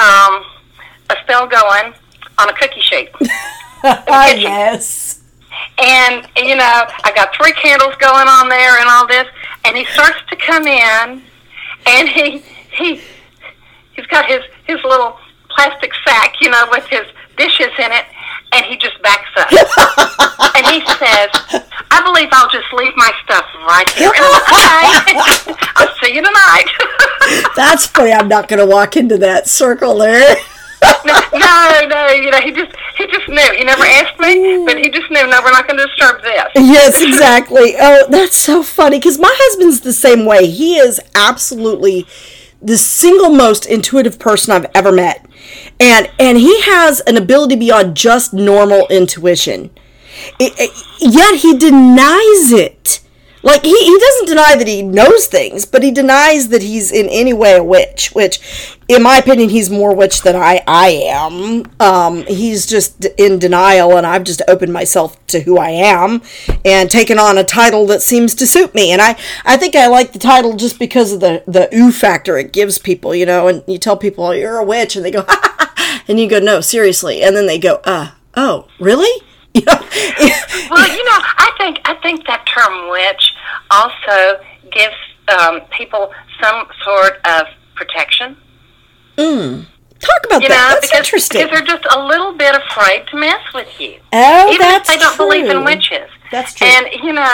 a spell going on a cookie sheet. Yes. And, you know, I got 3 candles going on there and all this. And he starts to come in, and he's got his little plastic sack, you know, with his dishes in it, and he just backs up. And he says, "I believe I'll just leave my stuff right here." And I'm like, "Okay, I'll see you tonight." That's funny. I'm not going to walk into that circle there. No, you know, he just knew. He never asked me, but he just knew, no, we're not going to disturb this. Yes, exactly. Oh, that's so funny, because my husband's the same way. He is absolutely the single most intuitive person I've ever met. And he has an ability beyond just normal intuition. Yet he denies it. Like, he doesn't deny that he knows things, but he denies that he's in any way a witch, which, in my opinion, he's more witch than I am. He's just in denial, and I've just opened myself to who I am and taken on a title that seems to suit me. And I think I like the title just because of the ooh factor it gives people, you know, and you tell people, "Oh, you're a witch," and they go, "Ha ha ha," and you go, "No, seriously," and then they go, "Oh, really? Well, I think that term witch also gives people some sort of protection. Talk about that. That's interesting. Because they're just a little bit afraid to mess with you. Oh, even that's if they don't true. believe in witches. That's true. And,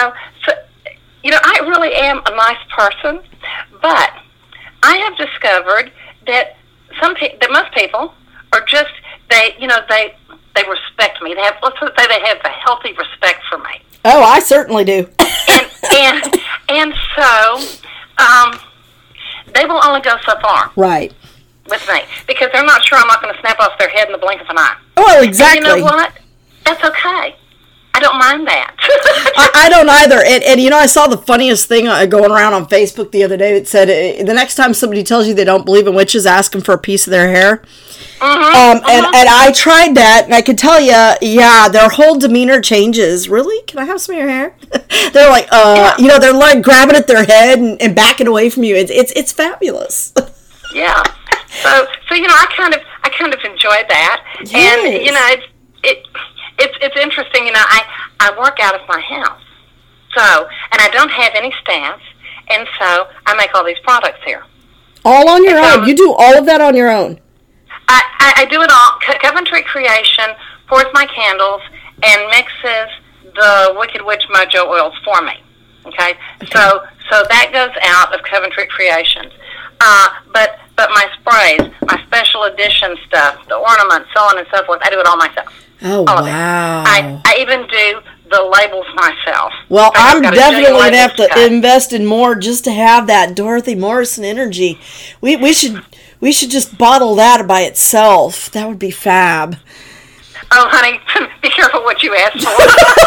I really am a nice person, but I have discovered that most people are just, they respect me. Let's say they have a healthy respect for me. Oh, I certainly do. and so they will only go so far. Right. With me, because they're not sure I'm not going to snap off their head in the blink of an eye. Oh, exactly. And you know what? That's okay. I don't mind that. I don't either. And I saw the funniest thing going around on Facebook the other day that said, the next time somebody tells you they don't believe in witches, ask them for a piece of their hair. And I tried that, and I can tell you, their whole demeanor changes. Really? Can I have some of your hair? They're like, they're like grabbing at their head and backing away from you. It's fabulous. Yeah. So I kind of enjoy that, Yes. And it's interesting. I work out of my house, and I don't have any staff, and so I make all these products here. All on your own. You do all of that on your own. I do it all. Coventry Creation pours my candles and mixes the Wicked Witch Mojo oils for me. Okay. So that goes out of Coventry Creations. But my sprays, my special edition stuff, the ornaments, so on and so forth, I do it all myself. Oh, all wow. I even do the labels myself. Well, I'm definitely going to have to cut. invest in more just to have that Dorothy Morrison energy. We should just bottle that by itself. That would be fab. Oh, honey, be careful what you ask for.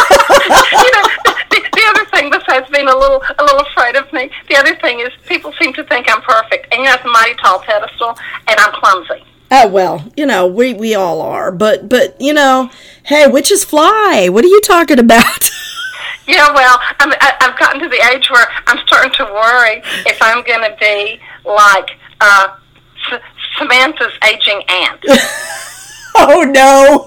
The other thing, besides being a little afraid of me, the other thing is people seem to think I'm perfect. And it's a mighty tall pedestal, and I'm clumsy. Oh, well, we all are. But hey, witches fly. What are you talking about? Yeah, well, I've gotten to the age where I'm starting to worry if I'm going to be like Samantha's aging aunt. Oh, no.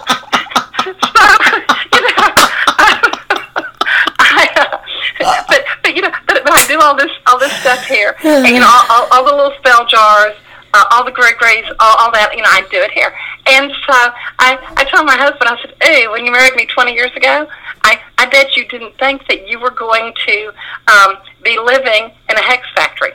But I do all this stuff here, and all the little spell jars, all the Gregories, all that. I do it here. And so I told my husband, I said, "Hey, when you married me 20 years ago, I bet you didn't think that you were going to be living in a hex factory."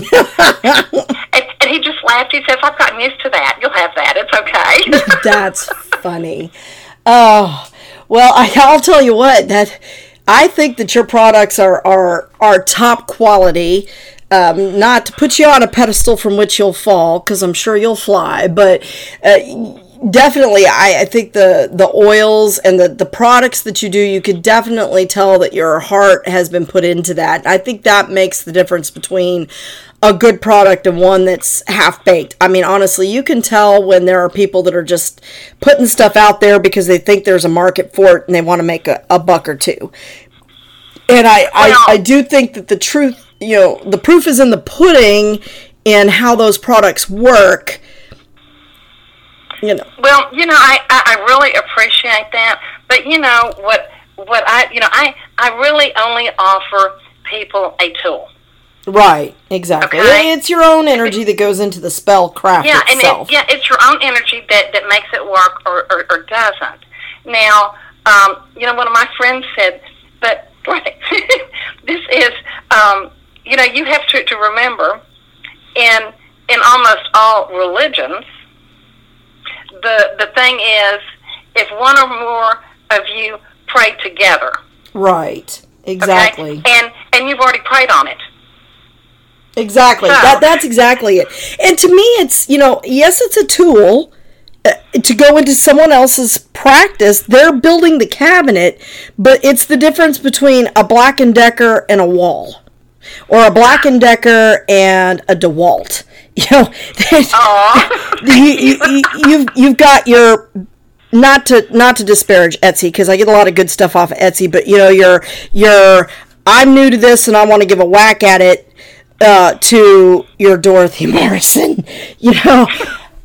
and he just laughed. He says, "I've gotten used to that. You'll have that. It's okay." That's funny. Oh, well, I'll tell you what. That I think that your products are top quality. Not to put you on a pedestal from which you'll fall, because I'm sure you'll fly, but definitely I think the oils and the products that you do, you could definitely tell that your heart has been put into that. I think that makes the difference between a good product and one that's half-baked. I mean, honestly, you can tell when there are people that are just putting stuff out there because they think there's a market for it and they want to make a buck or two. And I do think that the truth, the proof is in the pudding in how those products work. Well, I really appreciate that. But what I really only offer people a tool. Right, exactly. Okay? It's your own energy that goes into the spell craft itself. And it's your own energy that makes it work or doesn't. Now, one of my friends said, but right, this is, you have to remember, in almost all religions, the thing is, if one or more of you pray together. Right, exactly. Okay? And you've already prayed on it. Exactly. So, that's exactly it. And to me, it's, yes, it's a tool to go into someone else's practice. They're building the cabinet, but it's the difference between a Black & Decker and a wall, or a Black & Decker and a DeWalt. You've got your, not to disparage Etsy, because I get a lot of good stuff off of Etsy, but your I'm new to this and I want to give a whack at it, to your Dorothy Morrison.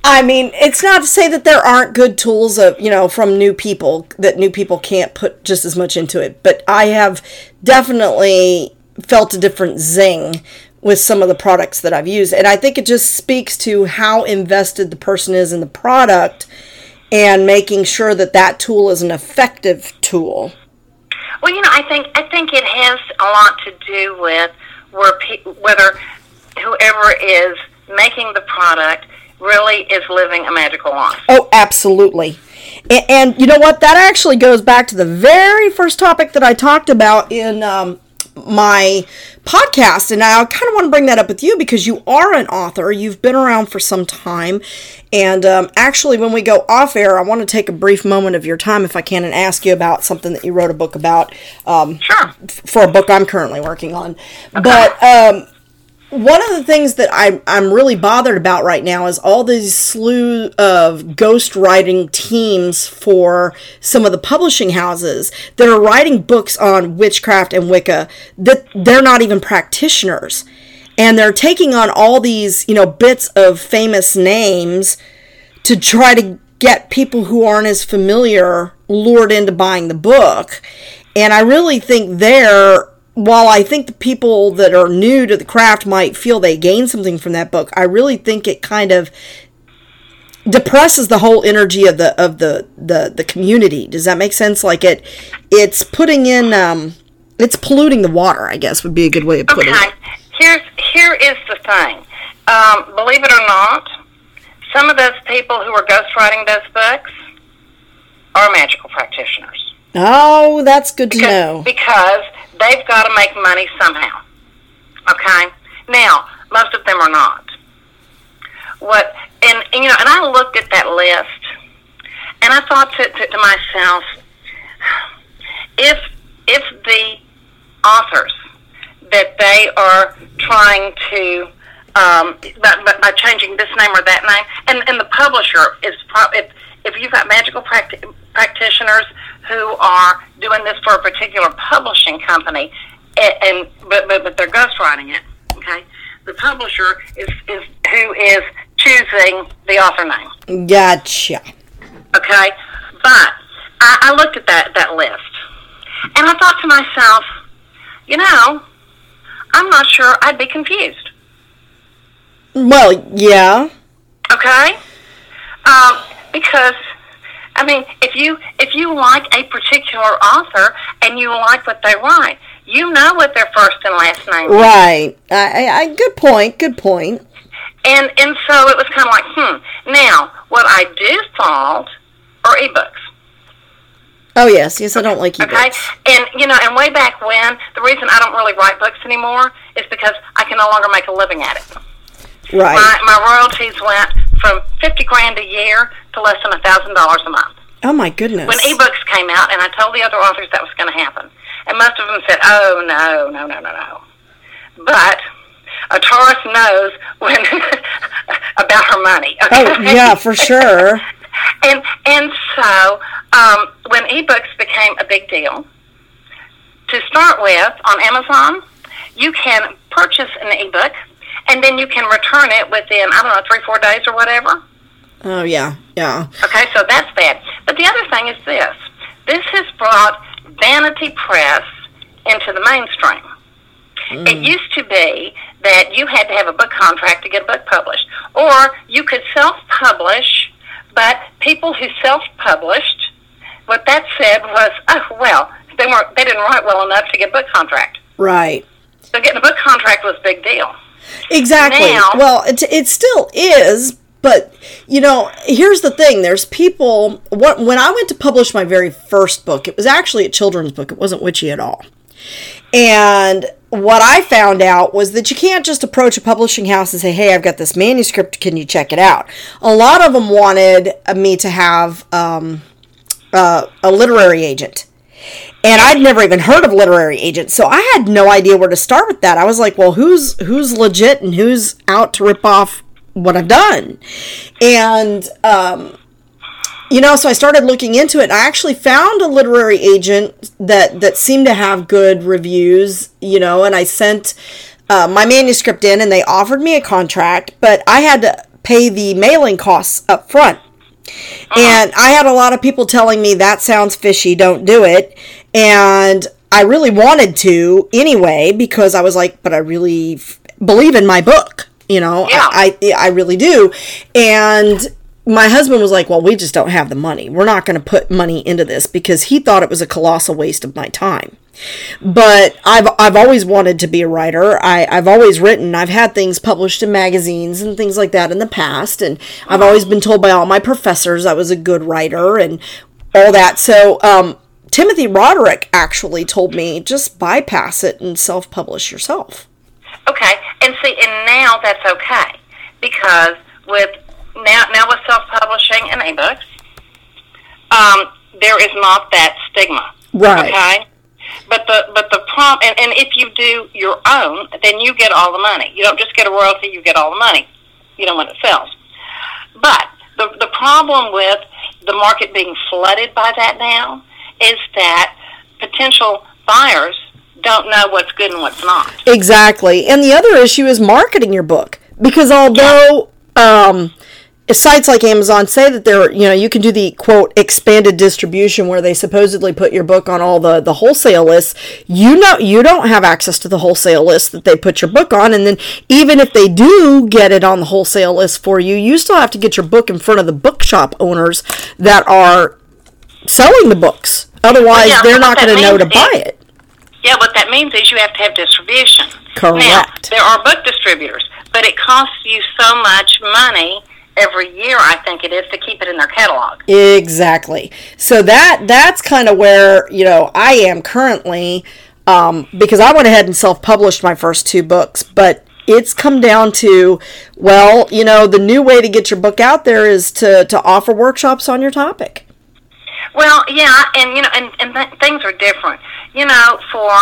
I mean, it's not to say that there aren't good tools of, from new people, that new people can't put just as much into it. But I have definitely felt a different zing with some of the products that I've used. And I think it just speaks to how invested the person is in the product and making sure that that tool is an effective tool. Well, I think it has a lot to do with whether whoever is making the product really is living a magical life. Oh, absolutely. And you know what? That actually goes back to the very first topic that I talked about in my podcast. And I kind of want to bring that up with you because you are an author. You've been around for some time. And actually, when we go off air, I want to take a brief moment of your time, if I can, and ask you about something that you wrote a book about. Sure. For a book I'm currently working on. Okay. But one of the things that I'm really bothered about right now is all these slew of ghostwriting teams for some of the publishing houses that are writing books on witchcraft and Wicca that they're not even practitioners. And they're taking on all these, bits of famous names to try to get people who aren't as familiar lured into buying the book. And I really think while I think the people that are new to the craft might feel they gain something from that book, I really think it kind of depresses the whole energy of the community. Does that make sense? Like it's putting in it's polluting the water, I guess would be a good way of putting it. Here is the thing. Believe it or not, some of those people who are ghostwriting those books are magical practitioners. Oh, that's good to know. Because they've got to make money somehow. Okay? Now, most of them are not. And I looked at that list, and I thought to myself, if the authors that they are trying to, by changing this name or that name, and the publisher is if you've got magical practitioners who are doing this for a particular publishing company, but they're ghostwriting it. Okay, the publisher is who is choosing the author name. Gotcha. Okay, but I looked at that list, and I thought to myself, I'm not sure I'd be confused. Well, yeah. Okay, because. I mean, if you like a particular author and you like what they write, you know what their first and last name is. Right. Good point. And so it was kind of like, Now, what I do fault are ebooks. Oh, yes, I don't like ebooks. Okay? And way back when, the reason I don't really write books anymore is because I can no longer make a living at it. Right. My royalties went from $50,000 a year to less than $1,000 a month. Oh my goodness! When ebooks came out, and I told the other authors that was going to happen, and most of them said, "Oh no." But a Taurus knows when about her money. Okay? Oh yeah, for sure. and so when ebooks became a big deal, to start with on Amazon, you can purchase an ebook. And then you can return it within, 3-4 days or whatever. Oh, yeah. Okay, so that's bad. But the other thing is this. This has brought vanity press into the mainstream. It used to be that you had to have a book contract to get a book published. Or you could self-publish, but people who self-published, what that said was, they didn't write well enough to get a book contract. Right. So getting a book contract was a big deal. Exactly. Now, well, it still is, but, here's the thing. There's people, when I went to publish my very first book, it was actually a children's book. It wasn't witchy at all. And what I found out was that you can't just approach a publishing house and say, hey, I've got this manuscript, can you check it out? A lot of them wanted me to have a literary agent. And I'd never even heard of literary agents, so I had no idea where to start with that. I was like, well, who's legit and who's out to rip off what I've done? And, so I started looking into it. I actually found a literary agent that seemed to have good reviews, and I sent my manuscript in, and they offered me a contract, but I had to pay the mailing costs up front. And I had a lot of people telling me that sounds fishy, don't do it. And I really wanted to anyway, because I was like, but I really believe in my book. You know, Yeah. I really do. And my husband was like, well, we just don't have the money. We're not going to put money into this, because he thought it was a colossal waste of my time. But I've always wanted to be a writer. I've always written. I've had things published in magazines and things like that in the past. And I've always been told by all my professors I was a good writer and all that. So Timothy Roderick actually told me, just bypass it and self-publish yourself. Okay, and see, and now that's okay, because with now with self-publishing and ebooks, there is not that stigma. Right. Okay. But the problem, and if you do your own, then you get all the money. You don't just get a royalty; you get all the money. You know, when it sells. But the problem with the market being flooded by that now is that potential buyers don't know what's good and what's not. Exactly. And the other issue is marketing your book. Because although sites like Amazon say that they're, you can do the, quote, expanded distribution where they supposedly put your book on all the wholesale lists, you don't have access to the wholesale list that they put your book on. And then even if they do get it on the wholesale list for you, you still have to get your book in front of the bookshop owners that are selling the books. Otherwise, they're not going to know to buy it. Yeah, what that means is you have to have distribution. Correct. Now, there are book distributors, but it costs you so much money every year, I think it is, to keep it in their catalog. Exactly. So that's kind of where, I am currently, because I went ahead and self-published my first 2 books, but it's come down to, well, the new way to get your book out there is to offer workshops on your topic. Well, yeah, and things are different. For,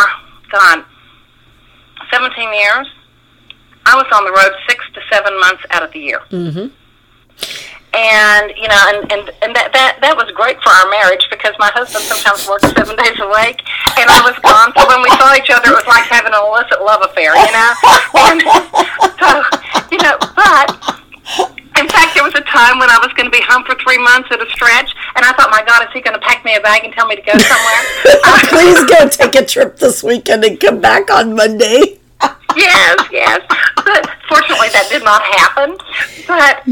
17 years, I was on the road 6 to 7 months out of the year. Mm-hmm. And, and that was great for our marriage, because my husband sometimes worked 7 days a week, and I was gone. So when we saw each other, it was like having an illicit love affair, And so, but in fact, there was a time when I was going to be home for 3 months at a stretch, and I thought, my God, is he going to pack me a bag and tell me to go somewhere? Please go take a trip this weekend and come back on Monday. Yes. But fortunately, that did not happen. But,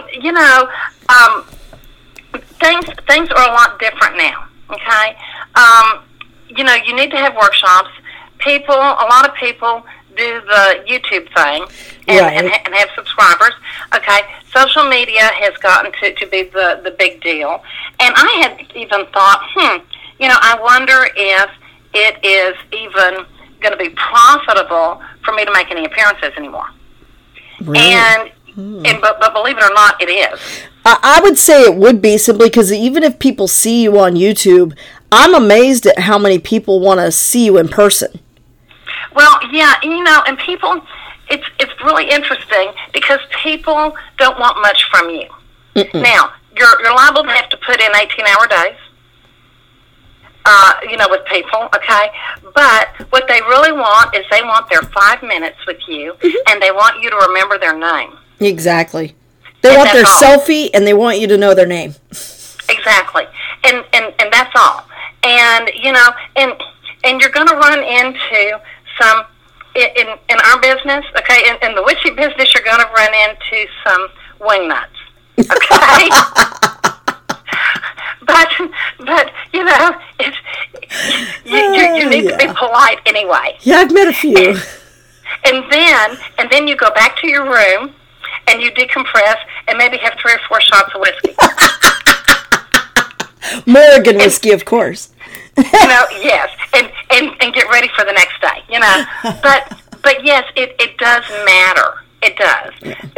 things are a lot different now, okay? You need to have workshops. A lot of people do the YouTube thing and have subscribers. Okay, social media has gotten to be the big deal. And I had even thought, I wonder if it is even going to be profitable for me to make any appearances anymore. Really? But believe it or not, it is. I would say it would be, simply because even if people see you on YouTube, I'm amazed at how many people want to see you in person. Well, yeah, and people, it's really interesting, because people don't want much from you. Mm-mm. Now, you're liable to have to put in 18-hour days, with people, okay? But what they really want is they want their 5 minutes with you, and they want you to remember their name. Exactly. They want their selfie, and they want you to know their name. Exactly. And that's all. And, and you're going to run into some, in our business, okay, in the witchy business, you're going to run into some wingnuts, okay? but you need to be polite anyway. Yeah, I've met a few. And then you go back to your room, and you decompress, and maybe have 3 or 4 shots of whiskey. Morgan whiskey, of course. Yes, and get ready for the next day. But yes, it does matter. It does.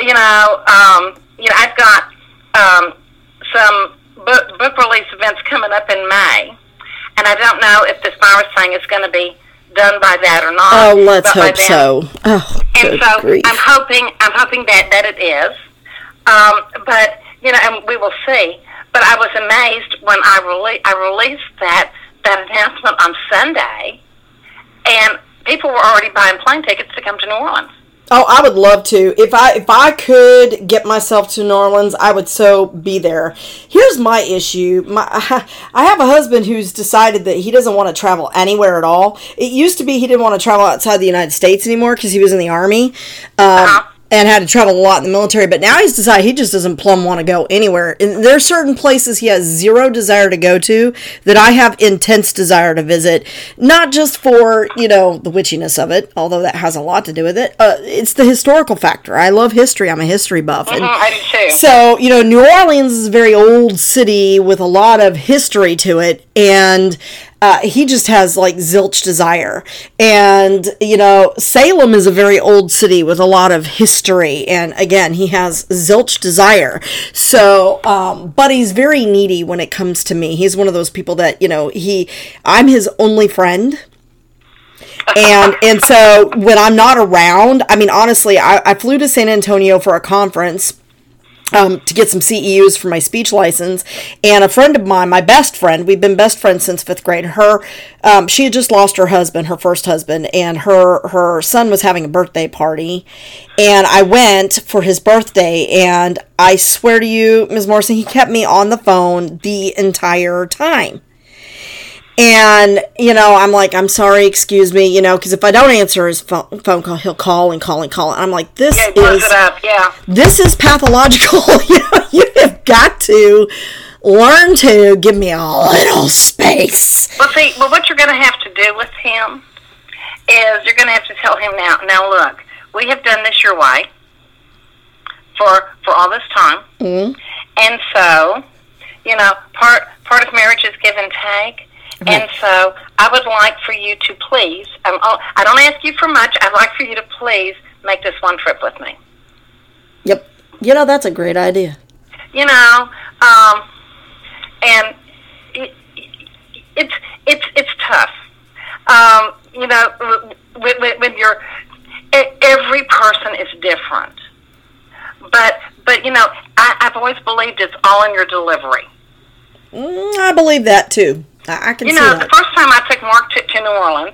I've got some book release events coming up in May, and I don't know if this virus thing is going to be done by that or not. Oh, let's hope so. Oh, and so grief. I'm hoping that it is. But and we will see. But I was amazed when I released that announcement on Sunday, and people were already buying plane tickets to come to New Orleans. Oh, I would love to. If I could get myself to New Orleans, I would so be there. Here's my issue. I have a husband who's decided that he doesn't want to travel anywhere at all. It used to be he didn't want to travel outside the United States anymore because he was in the Army. And had to travel a lot in the military, but now he's decided he just doesn't plumb want to go anywhere. And there are certain places he has zero desire to go to that I have intense desire to visit, not just for, the witchiness of it, although that has a lot to do with it. It's the historical factor. I love history. I'm a history buff. And I do too. so, New Orleans is a very old city with a lot of history to it, and he just has like zilch desire. And, Salem is a very old city with a lot of history. And again, he has zilch desire. So, but he's very needy when it comes to me. He's one of those people that, I'm his only friend. And so when I'm not around, I mean, honestly, I flew to San Antonio for a conference to get some CEUs for my speech license, and a friend of mine, my best friend, we've been best friends since 5th grade, she had just lost her husband, her first husband, and her son was having a birthday party, and I went for his birthday, and I swear to you, Ms. Morrison, he kept me on the phone the entire time. And, I'm like, I'm sorry, excuse me, because if I don't answer his phone call, he'll call and call and call. And I'm like, this is pathological. You have got to learn to give me a little space. Well, what you're going to have to do with him is you're going to have to tell him now, look, we have done this your way for all this time. Mm-hmm. And so, part of marriage is give and take. Right. And so I would like for you to please, I don't ask you for much, I'd like for you to please make this one trip with me. Yep. That's a great idea. And it's tough. When you're, every person is different. But I've always believed it's all in your delivery. I believe that too. I can see that. The first time I took Mark to New Orleans,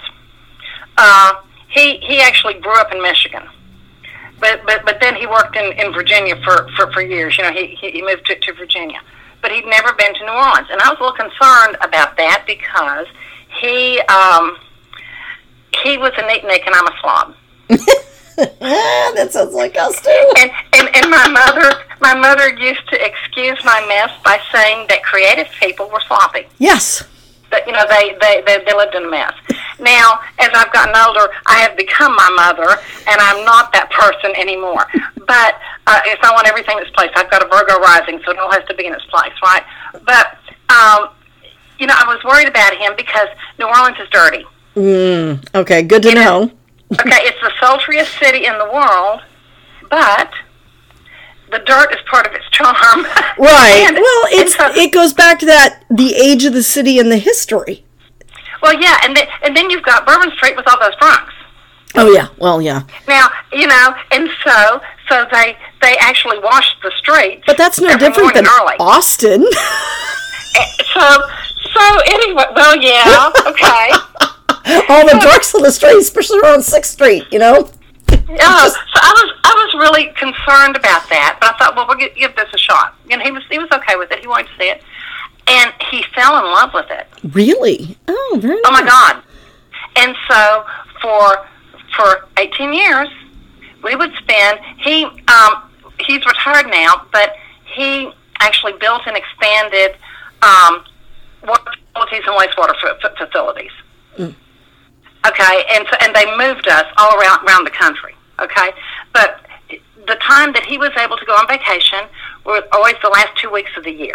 he actually grew up in Michigan, but then he worked in Virginia for years. He moved to Virginia, but he'd never been to New Orleans, and I was a little concerned about that because he was a neatnik and I'm a slob. That sounds like us too. And my mother used to excuse my mess by saying that creative people were sloppy. Yes. That they lived in a mess. Now, as I've gotten older, I have become my mother, and I'm not that person anymore. But if I want everything in its place, I've got a Virgo rising, so it all has to be in its place, right? But I was worried about him because New Orleans is dirty. Okay, good to know. Okay, it's the sultriest city in the world, but the dirt is part of its charm. Right. It goes back to the age of the city and the history. Well, yeah, and then you've got Bourbon Street with all those drunks. Oh yeah. Well, yeah. Now, and so they actually washed the streets. But that's no different than Austin. So anyway, well, yeah, okay. All the drunks on the street, especially around 6th Street, Yeah, so I was really concerned about that, but I thought, well, we'll give this a shot. And he was okay with it. He wanted to see it, and he fell in love with it. Really? Oh, very nice. Oh my God! And so for 18 years, we would spend. He's retired now, but he actually built and expanded water facilities and wastewater facilities. Mm. Okay, and they moved us all around the country. Okay, but the time that he was able to go on vacation was always the last 2 weeks of the year.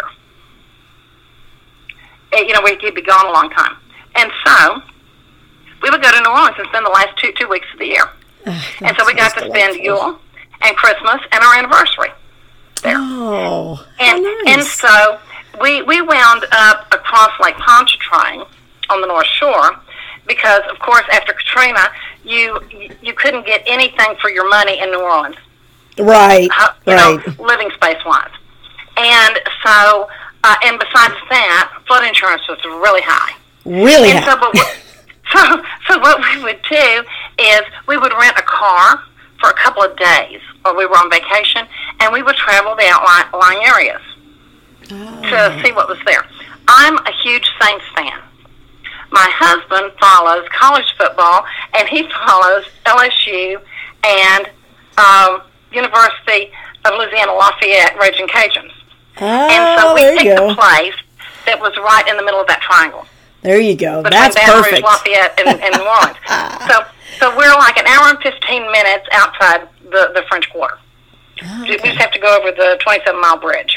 He'd be gone a long time, and so we would go to New Orleans and spend the last two weeks of the year. And so we got to spend Yule and Christmas and our anniversary there. Oh, and nice. And so we wound up across Lake Pontchartrain on the North Shore. Because, of course, after Katrina, you couldn't get anything for your money in New Orleans. Right, living space-wise. And so, and besides that, flood insurance was really high. Really high. So what we would do is we would rent a car for a couple of days while we were on vacation, and we would travel the outlying areas to see what was there. I'm a huge Saints fan. My husband follows college football, and he follows LSU and University of Louisiana Lafayette Raging Cajuns. And so we picked a place that was right in the middle of that triangle. There you go. Between That's Baton perfect. Rouge, Lafayette, and New Orleans. So we're like an hour and 15 minutes outside the French Quarter. Okay. We just have to go over the 27-mile bridge.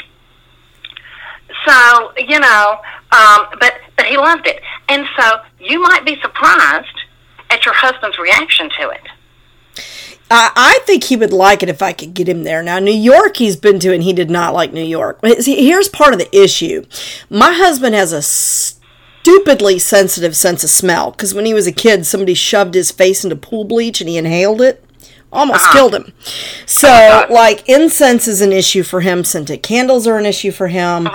So, but he loved it. And so you might be surprised at your husband's reaction to it. I think he would like it if I could get him there. Now, New York he's been to, and he did not like New York. See, here's part of the issue. My husband has a stupidly sensitive sense of smell, because when he was a kid, somebody shoved his face into pool bleach and he inhaled it. Almost killed him. So, like, incense is an issue for him. Scented candles are an issue for him.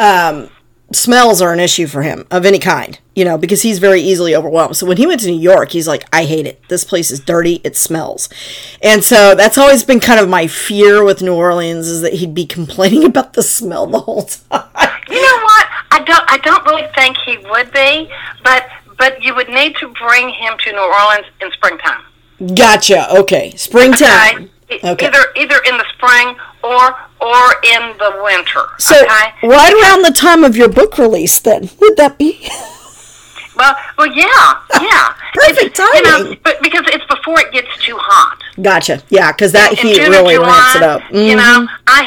Smells are an issue for him of any kind, because he's very easily overwhelmed. So when he went to New York, he's like, I hate it. This place is dirty. It smells. And so that's always been kind of my fear with New Orleans, is that he'd be complaining about the smell the whole time. You know what? I don't really think he would be, but you would need to bring him to New Orleans in springtime. Gotcha. Okay. Springtime. Okay. Either in the spring or in the winter. So right around the time of your book release, then, would that be? Well, yeah. Perfect timing. But because it's before it gets too hot. Gotcha. Yeah, because that heat really ramps it up. Mm-hmm.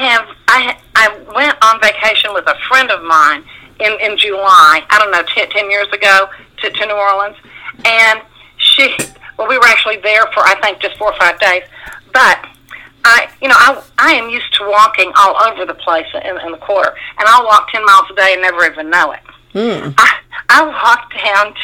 I went on vacation with a friend of mine in July. I don't know, 10 years ago to New Orleans, and we were actually there for, I think, just 4 or 5 days. But I am used to walking all over the place in the quarter, and I'll walk 10 miles a day and never even know it. I walked down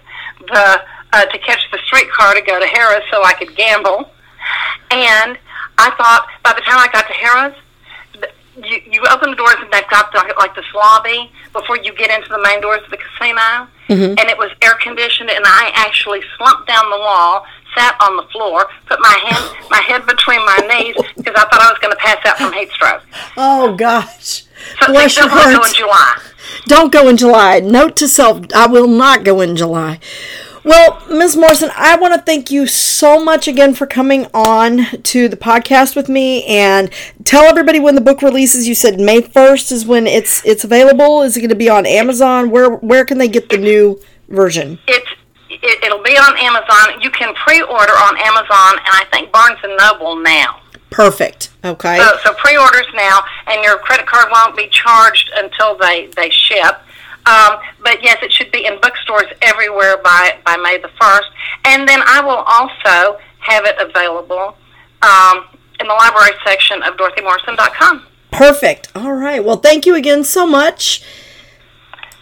to catch the streetcar to go to Harrah's so I could gamble, and I thought by the time I got to Harrah's, you open the doors and they've got like this lobby before you get into the main doors of the casino, and it was air conditioned, and I actually slumped down the wall, sat on the floor, put my head between my knees because I thought I was going to pass out from heat stroke. Oh gosh! So Bless your heart. Don't go in July. Don't go in July. Note to self: I will not go in July. Well, Ms. Morrison, I want to thank you so much again for coming on to the podcast with me, and tell everybody when the book releases. You said May 1st is when it's available. Is it going to be on Amazon? Where can they get the new version? It'll be on Amazon. You can pre-order on Amazon, and I think Barnes & Noble now. Perfect. Okay. So pre-orders now, and your credit card won't be charged until they ship. But yes, it should be in bookstores everywhere by May the 1st. And then I will also have it available in the library section of DorothyMorrison.com. Perfect. All right. Well, thank you again so much.